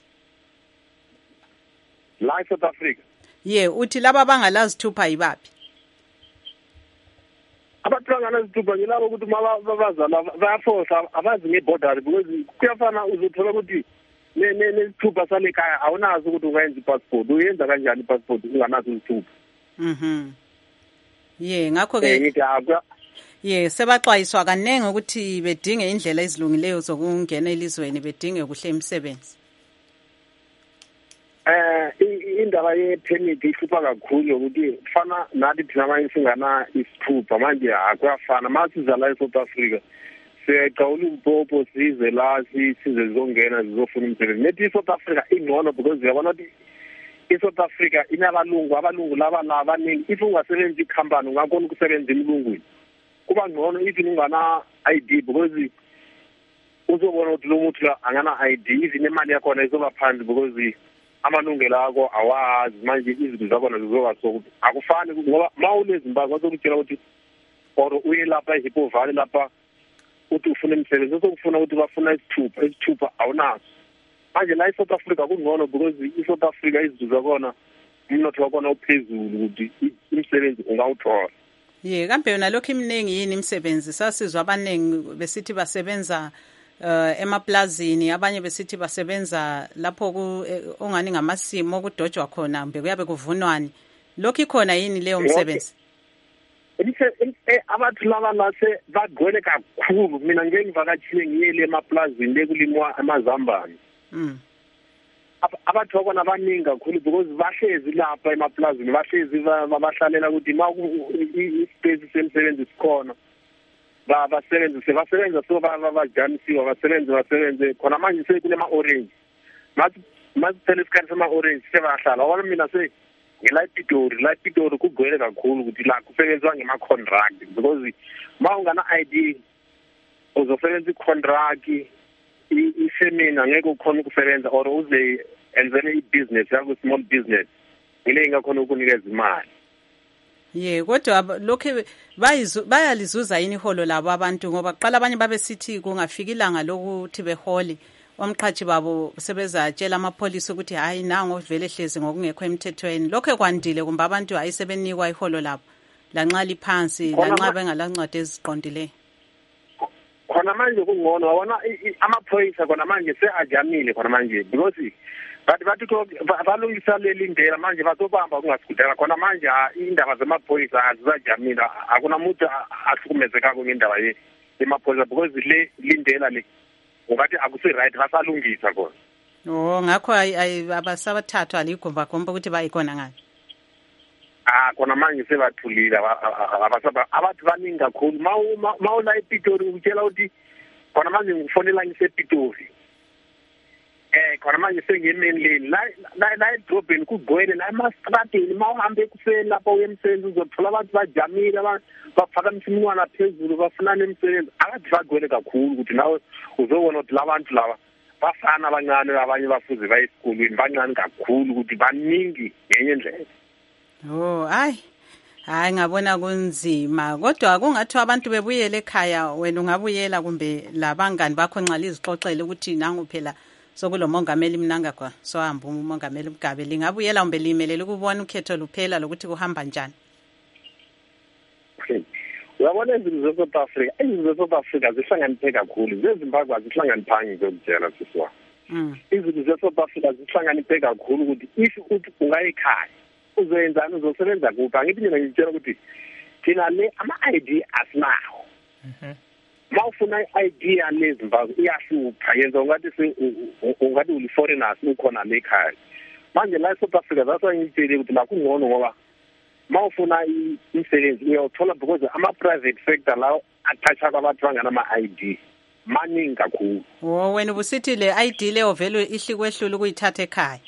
Speaker 6: La South Africa.
Speaker 2: Yeah, uthi laba abangalazi isithupha yibaphi?
Speaker 6: Abahlangana izithuba ngilabo ukuthi babazala bayaforsa abazi ngeborder because kuyafana uzothola ukuthi nesithuba salekhaya awunazi ukuthi ungayenza ipassport uyenza kanjani ipassport unganazo izithuba.
Speaker 2: Yeah, ngakho ke yeah sebaxwayiswa kanenge ukuthi bedinge indlela ezilungileyo zokungena elizweni bedinge kuhle imisebenzi.
Speaker 6: Indaba ye-permit ihlupha kakhulu ukuthi kufana nathi thina manje singana isithupha manje akuyafana masizala eSouth Africa siyaqawula uMpopo size la size zongena zizofuna umsebenzi nethi iSouth Africa ingcono because uyabona ukuthi iSouth Africa abalungu laba abaningi if ungasebenzi ikhampani ungakona ukusebenza emlungwini kuba ngcono even ungana ID because uzobona ukuthi lo muntu angana ID even imali yakho izoba phansi because amalungelo akho awazi manje izinto zakho zizoba sokuthi akufani ngoba mawuneZimbabwe bazokutshela ukuthi or uye lapha eHippo Valley lapha uthi ufuna umsebenzi uzokufuna ukuthi bafuna isithupha awunazo manje la eSouth Africa kungcono because iSouth Africa izinto zakona umnotho wakona uphezulu ukuthi umsebenzi ungawuthola.
Speaker 2: kambe yona lokho iminingi yini imisebenzi sasizwa abaningi besithi basebenza emaplazini, abanye besithi basebenza lapho ongani ngamasimo okudojwa khona mbe kuyabe kuvunwani. Lokho ikhona yini leyo msebenzi?
Speaker 6: Abantu laba lase bagcwele kakhulu. Mina ngeke ngivakatshile ngiyele emaplazini lekulimwa amazambane. Abantu bakona abaningi kakhulu because bahlezi lapha emaplazini, bahlezi bahlalela ukuthi ispace semsebenzi sikhona. Basebenza so bajanisiwe basebenze khona manje sekulema orange. Mathi phela isikhathi sama orange sebahlala. Wona mina la Pitori kugcwele kakhulu ukuthi la kusebenzwa ngema contract because mawungana ID uzosebenza i-contract isemina ngeke ukhona ukusebenza or uze enzele i-business yakho, small business ngile ngakhona ukunikeza imali.
Speaker 2: Kodwa lokho bayalizuza yini iholo labo abantu, ngoba qala abanye babesithi kungafika ilanga lokuthi behole omqhathi babo sebezatshela amapolisi ukuthi hayi nango vele hlezi ngokungekho emthethweni. Lokho kwandile kumbe abantu hayi sebenikwa iholo labo lanxa liphansi lanxa bengalancwadi eziqondileyo?
Speaker 6: Khona manje kungcono wabona amaphoyisa khona manje seajamile khona manje because bathi balungisa leli ndlela manje bazobamba kungasikudala khona manje indaba zamaphoyisa azizajamile, akunamuntu ahlukumezekako ngendaba yemaphoyisa because lindlela le ungathi akusi right basalungisa khona.
Speaker 2: Ngakho abasabathathwa ligomba ukuthi bayikhona ngani?
Speaker 6: Khona manje sebathulile abantu baningi kakhulu. Mawula ePitori utshela ukuthi khona manje ngifonela ngisePitori. Khona manje sengiyemeni leni la edrobheni kugcwele la emastrateni. Mawuhambe ekuseni lapho uyemsebenzi uzothola abantu bajamile, baphakamisa iminwana phezulu bafunana emsebenzi. Akathi bagcwele kakhulu ukuthi nawe uzobona ukuthi labantu laba bafana abancane, abanye bafuze baye esikolweni bancane kakhulu ukuthi baningi ngenye indlela.
Speaker 2: Hayi ngabona kunzima, kodwa kungathiwa abantu bebuyele ekhaya, wena ungabuyela kumbe labangani bakho nxa lizixoxele ukuthi nangu phela sokulo mongameli Mnangagwa sohamba umongameli Mugabe, lingabuyela kumbe limelele ukubona ukhetho luphela lokuthi kuhamba njani?
Speaker 6: Uyabona izinto ze-South Africa, izinto ze-South Africa zihlanganiphe kakhulu, ze-Zimbabwe zihlanganiphanga ngizokutshela sisiwa. Izinto ze-South Africa zihlanganiphe kakhulu ukuthi if uthi ungayikhaya uzoyenzani, uzosebenza kuphi. Angithi mina ngitshela ukuthi thina le ama-ID asinawo. Mawufuna i-ID yale Zimbabwe iyahlupha, yenza ungathi uli-foreigners ukhona le ekhaya. Manje la e-South Africa zasangitshele ukuthi la kungcono ngoba mawufuna imisebenzi uyawuthola because ama-private sector lawo athatsha kwabantu banganama-ID maningi kakhulu.
Speaker 2: Wena ubusithi le ID leyo vele ihlikwehlula ukuyithatha ekhaya?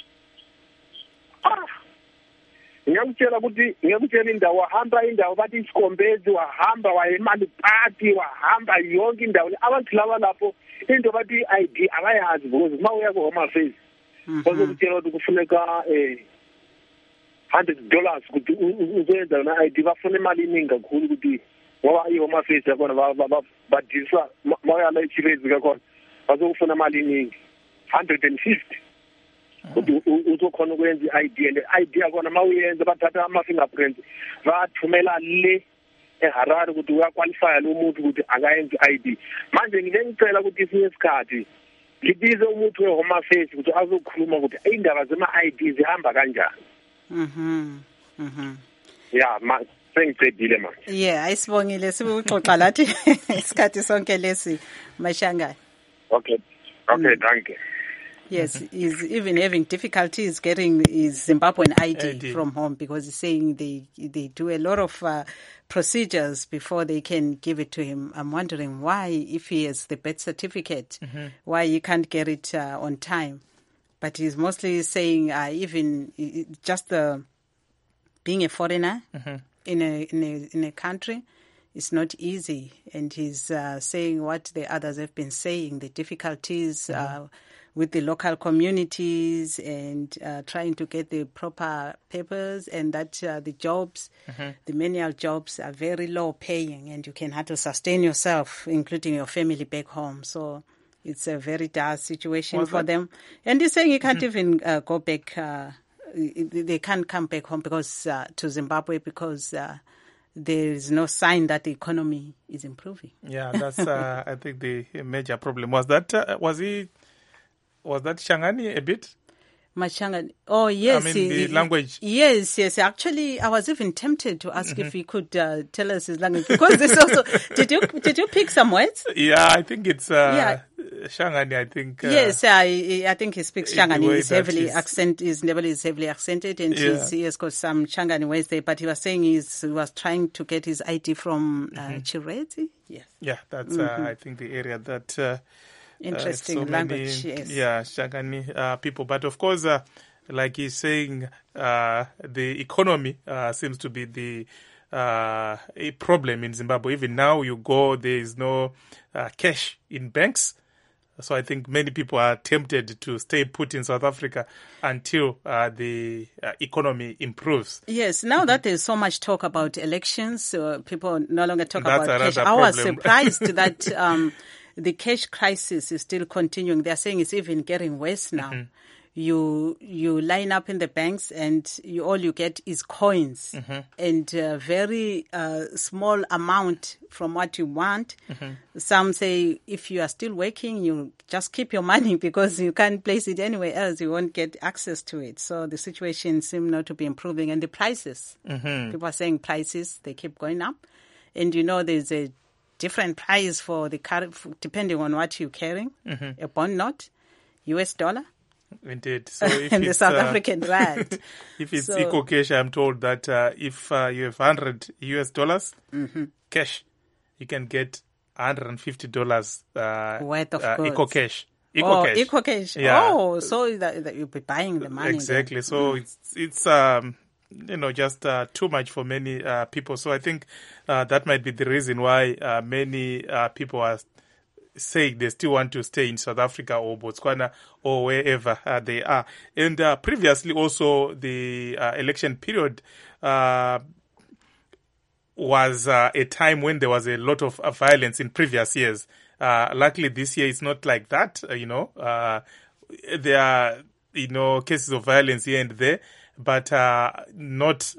Speaker 6: Ngiyakutshela indawo, wahamba indawo bathi iSikombezi, wahamba wayemali party, wahamba yonke indawo. Abantu laba lapho into bathi i-ID abayazi because uma uya ku-Home Affairs bazokutshela ukuthi kufuneka $100 ukuthi uzoyenza yona i-ID. Bafuna imali eningi kakhulu ukuthi ngoba i-Home Affairs yakhona badisa mawuyala ichibezi kakhona bazokufuna imali eningi $150 uzokhona ukwenza i-ID. And i-ID yakhona mawuyenza bathatha ama-fingerprints bathumela le eHarare ukuthi uyaqualifya lo muntu ukuthi akayenza i-ID. Manje ngike ngicela ukuthi isinye isikhathi libize umuntu we-Home Affairs ukuthi azokhuluma ukuthi indaba zema-ID zihamba kanjani. Sengicedile manje.
Speaker 2: Ayisibongile sibuxoxa lathi isikhathi sonke lesi Mashangana.
Speaker 6: Okay, thank you.
Speaker 2: Yes, he's even having difficulties getting his Zimbabwean ID from home because he's saying they do a lot of procedures before they can give it to him. I'm wondering why, if he has the birth certificate, why he can't get it on time. But he's mostly saying even just being a foreigner in a country is not easy. And he's saying what the others have been saying, the difficulties with the local communities and trying to get the proper papers, and that the jobs, the manual jobs are very low paying and you can have to sustain yourself, including your family back home. So it's a very dire situation for them. And he's saying he can't even go back, they can't come back home because to Zimbabwe because there is no sign that the economy is improving.
Speaker 1: Yeah, that's I think the major problem. Was that Shangani a bit?
Speaker 2: Machangani. Oh, yes.
Speaker 1: I mean, the language.
Speaker 2: Yes. Actually, I was even tempted to ask if he could tell us his language. Because this also... Did you pick some words?
Speaker 1: Yeah, I think it's Shangani, I think.
Speaker 2: Yes, I think he speaks Shangani. His level is heavily accented, and he has got some Shangani words there. But he was saying he was trying to get his ID from Chireti. Yes.
Speaker 1: Yeah, that's, I think, the area that...
Speaker 2: Interesting language, yes.
Speaker 1: Yeah, Shangani people. But of course, like he's saying, the economy seems to be the a problem in Zimbabwe. Even now, you go, there is no cash in banks. So I think many people are tempted to stay put in South Africa until the economy improves.
Speaker 2: Yes, now that there's so much talk about elections, people no longer talk
Speaker 1: That's
Speaker 2: about cash. I was surprised that... the cash crisis is still continuing. They're saying it's even getting worse now. Mm-hmm. You line up in the banks and all you get is coins and a very small amount from what you want. Mm-hmm. Some say if you are still working, you just keep your money because you can't place it anywhere else. You won't get access to it. So the situation seems not to be improving. And the prices, people are saying prices, they keep going up. And there's a different price for the car depending on what you're carrying. A bond note, US dollar.
Speaker 1: Indeed. So if
Speaker 2: and the South African rand.
Speaker 1: If it's EcoCash, I'm told that if you have $100 US cash, you can get $150
Speaker 2: worth of
Speaker 1: EcoCash.
Speaker 2: EcoCash.
Speaker 1: Yeah.
Speaker 2: Oh, so that you'll be buying the money.
Speaker 1: Exactly.
Speaker 2: Then.
Speaker 1: So it's just too much for many people. So I think that might be the reason why many people are saying they still want to stay in South Africa or Botswana or wherever they are. And previously also the election period was a time when there was a lot of violence in previous years. Luckily this year it's not like that, there are, cases of violence here and there, but not,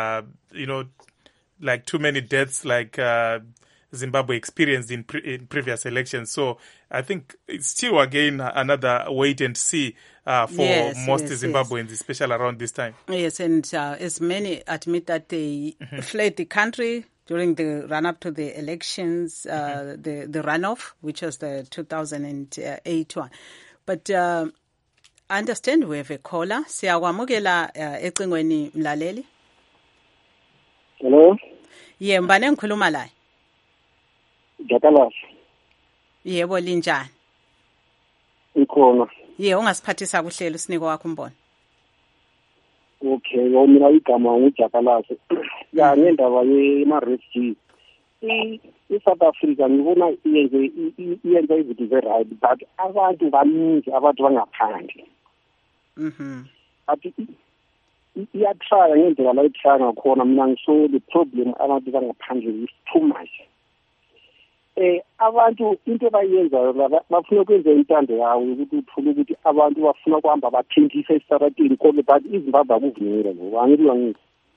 Speaker 1: like too many deaths like Zimbabwe experienced in previous elections. So I think it's still, again, another wait and see for most Zimbabweans, especially around this time.
Speaker 2: Yes, and as many admit that they fled the country during the run-up to the elections, the runoff, which was the 2008 one. But I understand we have a caller. Siyakwamukela ecingweni mlaleli.
Speaker 5: Hello?
Speaker 2: Yeah, mbane ngikhuluma la.
Speaker 5: Jakalazi.
Speaker 2: Yebo linjani?
Speaker 5: Ikhona.
Speaker 2: Ungasiphathisa kuhlelo siniko wakho umbona.
Speaker 5: Okay, mina igama nguJakalazi. Ya ngendaba ye-refugee. I-South Africa ngibona iyenza izinto ze-right, but abantu baningi abantu bangaphandle. Athi iyatraya ngendlela la itraya ngakhona. Mina ngisho the problem abantu bangaphandle is too much. Abantu into bayenzayo bafuna ukwenza intando yawo ukuthi uthule ukuthi abantu bafuna ukuhamba bathengise esitaratini kodwa but iZimbabwe akuvumela ngoba angithi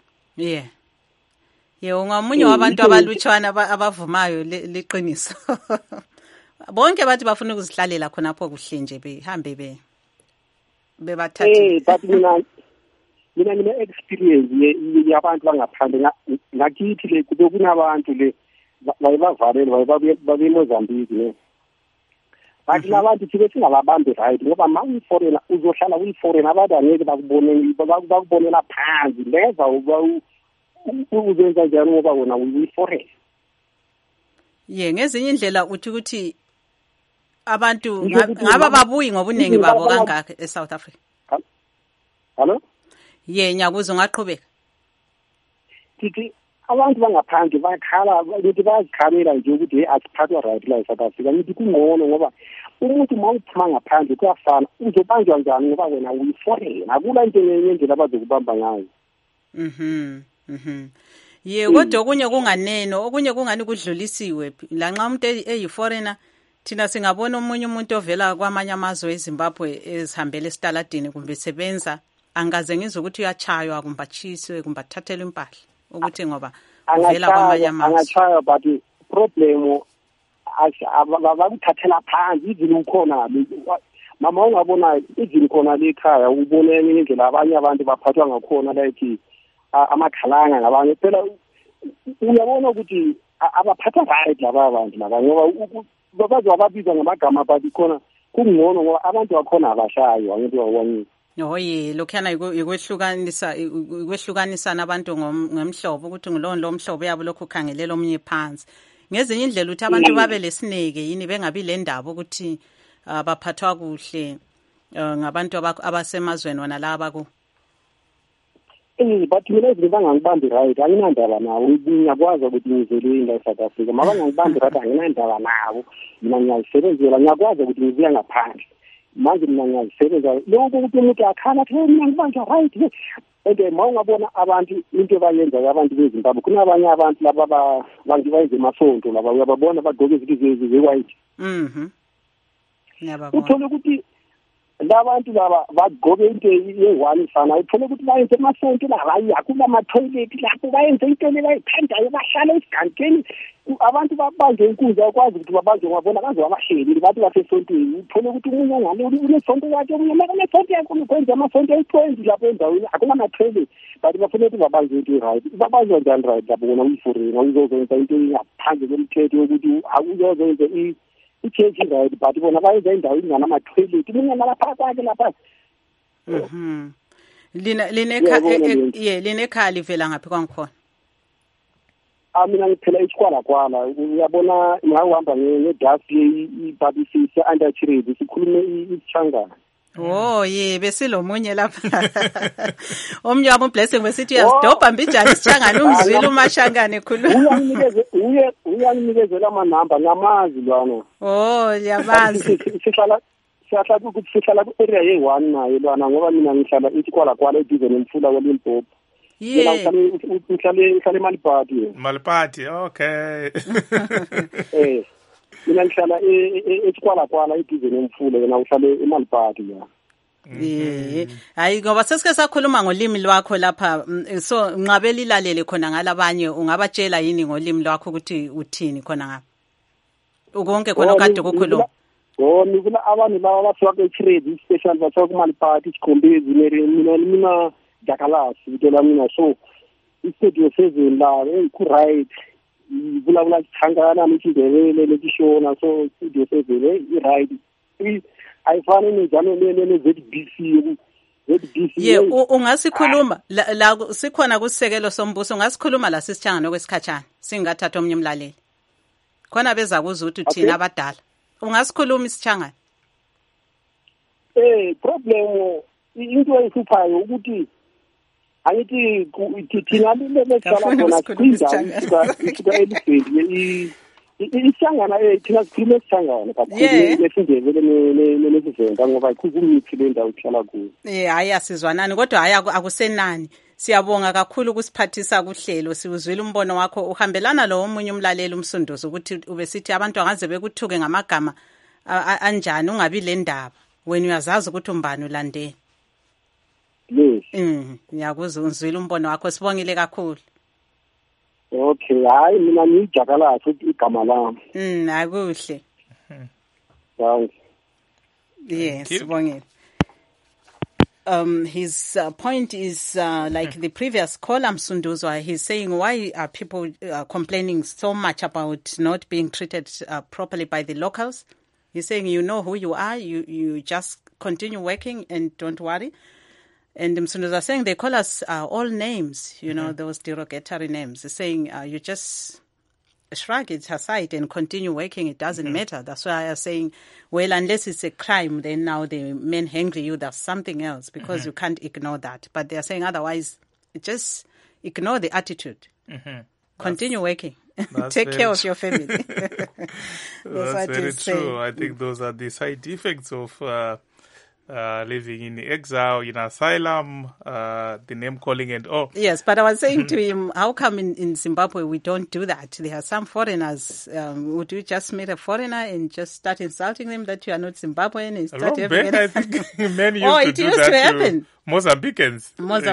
Speaker 2: ungamunye wabantu abalutshwana abavumayo liqiniso. Bonke bathi bafuna ukuzihlalela khonapho kuhle nje behambe bebathathe.
Speaker 5: But mina experience yabantu bangaphandle ngakithi le kube kunabantu le bayibavalele babe eMozambique ne. Bathi labantu thibe singababambi right ngoba ma uyiforeigner uzohlala uyiforeigner abantu angeke bakubonela phansi leza uzenza njani ngoba wona uyiforeigner.
Speaker 2: Ngezinye indlela uthi ukuthi abantu ngaba babuyi ngobunengi babo kangaka eSouth Africa.
Speaker 5: Hello?
Speaker 2: Nyakuzo ngaqhubeka.
Speaker 5: Thithi abantu bangaphandle bakhala ukuthi bazikhamela nje ukuthi asiphathwa right la eSouth Africa. Ngithi kungcono ngoba umuntu mawuphuma ngaphandle kuyafana uzobanjwa njani ngoba wena uyiforeigner. Akula into ngendlela abazokubamba ngayo.
Speaker 2: Kodwa okunye kunganeno, okunye kungani kudlulisiwe. La nxa umuntu eyiforeigner thina singabona omunye umuntu ovela kwamanye amazwe eZimbabwe ezihambele esitaladini kumbe sebenza angaze ngizwe ukuthi uyachaywa kumbe achiswe kumbe athathelwe impahla ukuthi ngoba uvela kwamanye amazwe.
Speaker 7: Angachaya but problem abakuthathela phansi izini ukhona mama ungabona izini khona lekhaya ubone indlela abanye abantu baphathwa ngakhona like amakhalanga ngabanye phela uyabona ukuthi abaphatha right laba abantu laba ngoba bazo ababiza ngamagama but khona kungcono ngoba abantu bakhona abashayo angithi wawani
Speaker 2: Oye lokhana ikwehlukanisa nabantu ngomhlobo ukuthi ngilona mhlobo yabo lokho khangelela omnye phansi ngezinye indlela uthi abantu babe lesineke yini bengabi le ndaba ukuthi baphathwa kuhle ngabantu abasemazweni wona laba ku
Speaker 7: but mina izinto bangangibambi right anginandaba nawo ngiyakwazi ukuthi ngizele la South Africa mabangangibambi right anginandaba nawo mina ngiyasebenzela ngiyakwazi ukuthi ngibuya ngaphandle manje mina ngiyasebenza lokho ukuthi umuntu akhala athi mina ngibanja right ende mawungabona abantu into bayenza abantu bezimbabwe kunabanye abantu laba bangibayenza emasonto laba uyababona bagqoke izinto ze-white uthole ukuthi labantu laba bagqoke into ye-one fana uthole ukuthi bayenze emasonto laba yakula ama-toilet lapho bayenze into bayithandayo bahlala esiganteni abantu babanje inkundla akwazi ukuthi babanje ngabona kaze abahleli abantu basesontweni uthole ukuthi umunye ngale unesonto yakhe umunye unesonto yakhe ukwenza amasonto ayi-20 lapho endaweni akunama-toilet but bafuna ukuthi babanje into right babanje njani right lapho kona uyiforenga uzozenza into engaphandle kwemthetho yokuthi uzozenza i-church right but bona bayenza indawo inganama-toilet umunye nalapha kwakhe lapha
Speaker 2: linekhaya livela ngaphi kwangikhona
Speaker 7: mina ngiphela isikwala uyabona ngahamba ngedasi ibabisisi under-trade sikhulume isishangana
Speaker 2: ye besilomunye lapha omnye wabo blessing besithi uyasidobha mbijani isishangane ungizwile umashangane khuluma
Speaker 7: uyanikezela amanamba ngamazi lwana
Speaker 2: yamazi
Speaker 7: sihlala ku-area ye-1 naye lwana ngoba mina ngihlala isikwala eduze nemfula kwaLimpopo uhlale
Speaker 1: Malipati okay
Speaker 7: mina ngihlala esikwala eduze nemfula yena uhlale eMalipati la
Speaker 2: hayi ngoba sesike sakhuluma ngolimi lwakho lapha so nqabela ilalele khona ngalabanye ungabatshela yini ngolimi lwakho ukuthi uthini khona ngapha ukonke khona kade ukukhuluma
Speaker 7: nikula abantu laba basuka ku-trade special basuka kuMalipati isikhombezi mina jakalasi ngitela mina so istudio 7 la ku-right bulabula sithangana nithindebele lekishona so studio 7 i-right ayifani njalo ne-ZBC
Speaker 2: ungasikhuluma la sikhona kusekelo sombuso ungasikhuluma la sisithangana kwesikhatshana singathatha omnye umlaleli khona beza kuza ukuthi thina abadala ungasikhuluma isithangana
Speaker 7: problem into eyihluphayo ukuthi angithi thina lehlala khona sikhindla isuka elibhedi isangana thina sikhuluma isangana kakhulu lesindebele nesivenda ngoba kumithi le ndawo ihlala kuyo
Speaker 2: hayi asizwanani kodwa hayi akusenani siyabonga kakhulu ukusiphathisa kuhlelo siwuzwile umbono wakho uhambelana lo omunye umlaleli umsunduzo ukuthi ubesithi abantu angaze bekuthuke ngamagama anjani ungabi le ndaba wena uyazazi ukuthi umbani ulandeni
Speaker 7: yes
Speaker 2: ngiyakuzwa uzwile umbono wakho sibongile kakhulu
Speaker 7: okay hayi mina ngijakalasi igama lami
Speaker 2: akuhle yes sibongile his point is like the previous caller Msunduzwa, he's saying why are people complaining so much about not being treated properly by the locals. He's saying you know who you are, you just continue working and don't worry. And Msunduzwa saying they call us all names, you know, those derogatory names. He's saying you just shrug it aside and continue working, it doesn't matter. That's why I was saying, well, unless it's a crime, then now they manhandle you, that's something else, because you can't ignore that. But they're saying otherwise, just ignore the attitude. Continue working. Take care of your family.
Speaker 1: That's very true. I think those are the side effects of living in exile, in asylum, the name calling and all.
Speaker 2: Yes, but I was saying to him, how come in Zimbabwe we don't do that? There are some foreigners. Would you just meet a foreigner and just start insulting them that you are not Zimbabwean? And start
Speaker 1: I think men used to do that
Speaker 2: to happen.
Speaker 1: Mozambicans.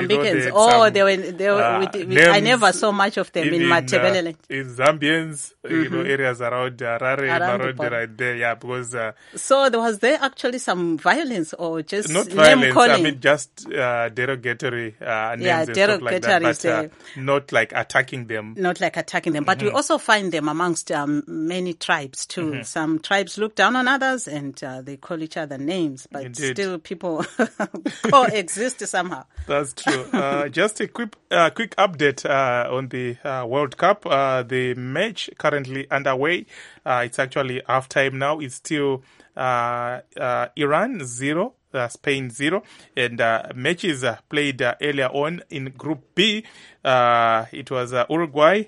Speaker 2: I never saw much of them in Matebeleland.
Speaker 1: In Zambians, areas around Harare, right there, yeah, because...
Speaker 2: so was there actually some violence or just
Speaker 1: not
Speaker 2: name
Speaker 1: violence,
Speaker 2: calling?
Speaker 1: I mean just derogatory names and stuff like that, but not like attacking them.
Speaker 2: Not like attacking them, but we also find them amongst many tribes too. Some tribes look down on others and they call each other names, but
Speaker 1: Indeed.
Speaker 2: Still people coexist somehow.
Speaker 1: That's true. Just a quick update on the World Cup. The match currently underway. It's actually half time now. It's still Iran 0, Spain 0, and matches played earlier on in Group B. It was Uruguay.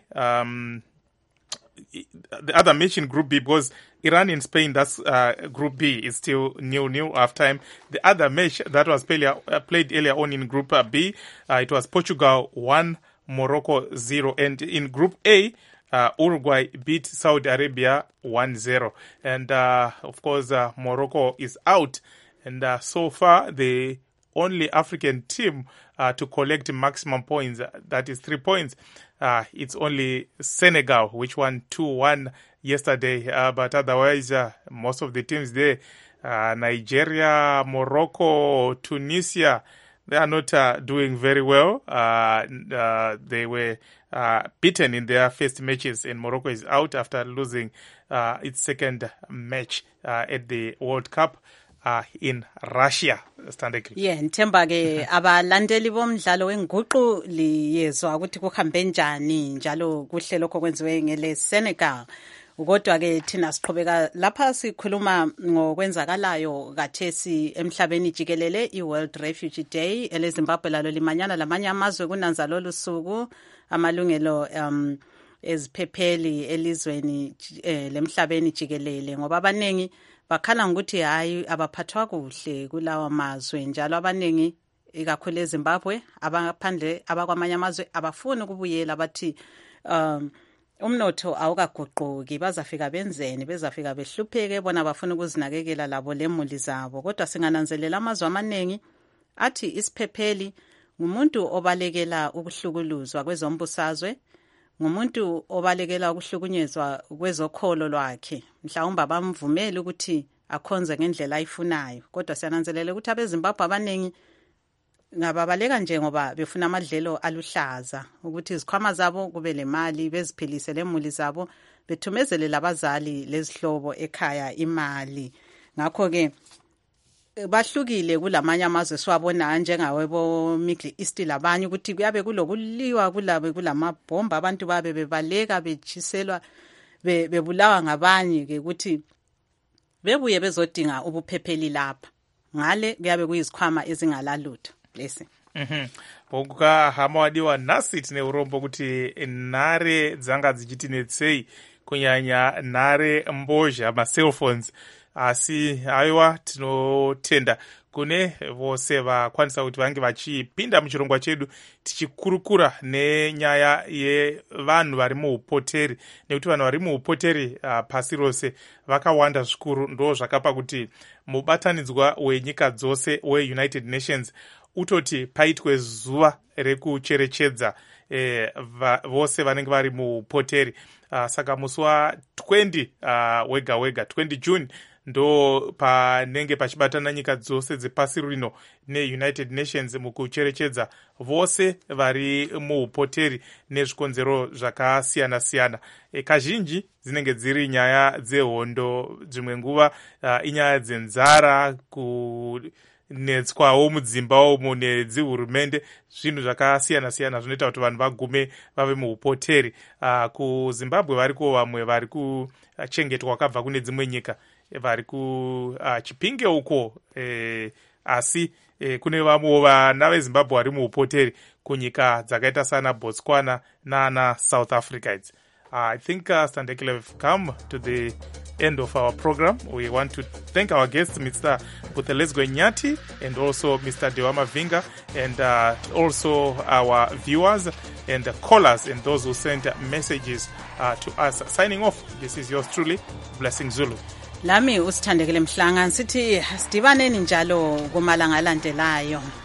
Speaker 1: The other match in Group B was Iran and Spain. That's Group B is still 0-0 half time. The other match that was played earlier on in Group B, it was Portugal 1, Morocco 0, and in Group A, Uruguay beat Saudi Arabia 1-0, and of course Morocco is out, and so far the only African team to collect maximum points, that is 3 points. It's only Senegal, which won 2-1 yesterday, but otherwise most of the teams there, Nigeria, Morocco, Tunisia, they are not doing very well. They were beaten in their first matches, and Morocco is out after losing its second match at the World Cup in Russia.
Speaker 2: Yeah, Nthemba ke abalandeli bomdlalo wenguqu liyezwa ukuthi kuhambe njani njalo kuhle lokho kwenziwe ngele Senegal. Kodwa ke thina siqhubeka lapha sikhuluma ngokwenzakalayo kathesi emhlabeni jikelele iWorld Refugee Day eleZimbabwe lalo limanyana lamanye amazwe kunanza lolu suku amalungelo eziphepheli elizweni lemhlabeni jikelele ngoba abanengi bakhala ukuthi hayi abaphathwa kuhle kulawa mazwe njalo abanengi ikakhulu eZimbabwe abaphandle abakwamanye amazwe abafuni ukubuyela bathi umnotho awukaguquki bazafika benzeni bezafika behlupheke bona bafuna ukuzinakekela labo lemuli zabo kodwa singananzelela amazwe amaningi athi isiphepheli ngumuntu obalekela ukuhlukuluzwa kwezombusazwe ngumuntu obalekela ukuhlukunyezwa kwezokholo lwakhe mhlawumbe bamvumela ukuthi akhonze ngendlela ayifunayo kodwa siyananzelela ukuthi abeZimbabwe abaningi ngababaleka nje ngoba befuna amadlelo aluhlaza ukuthi izikhwama zabo kube le mali beziphilise lemuli zabo bethumezele labazali lezihlobo ekhaya imali ngakho ke bahlukile kulamanye amazwe siwabona njengawe bo Middle East labanye ukuthi kuyabe kulokuliwa kulamabhomba abantu babe bebaleka bejiselwa bebulawa ngabanye ke ukuthi bebuye bezodinga ubuphepheli lapha ngale kuyabe kuyizikhwama ezingalalutho blessing
Speaker 1: okuka hama wadiwa nasi tine urombo kuti nhare dzanga dzichitinetsei kunyanya nhare mbozha macellphones asi aiwa tinotenda kune vose vakwanisa kuti vange vachipinda muchirongwa chedu tichikurukura nenyaya yevanhu vari muupoteri nekuti vanhu vari muupoteri pasi rose vakawanda zvikuru ndo zvakapa kuti mubatanidzwa wenyika dzose weUnited Nations utoti paitwe zuva rekucherechedza vose vanenge vari muupoteri saka musi wa20 wega wega 20 June ndo panenge pachibatana nyika dzose dzepasi rino neUnited Nations mukucherechedza vose vari muupoteri nezvikonzero zvakasiyana siyana. Kazhinji dzinenge dziri nyaya dzehondo, dzimwe nguva inyaya dzenzara, kunetswawo mudzimba umo nedzihurumende, zvinhu zvakasiyana siyana zvinoita kuti vanhu vagume vave muupoteri. KuZimbabwe variko vamwe vari kuchengetwa vakabva kune dzimwe nyika vari kuchipinge uko, asi kune vamwe vana veZimbabwe vari muupoteri kunyika dzakaita sana Botswana nana South Africa idzi. I think Standekile, we've come to the end of our program. We want to thank our guests, Mr. Buthelezgo Nyati and also Mr. Dewama Vinga, and also our viewers and callers and those who sent messages to us. Signing off, this is yours truly, Blessing Zulu.
Speaker 2: Lami usithandekile Mhlanga sithi sidibaneni njalo kumalanga alandelayo.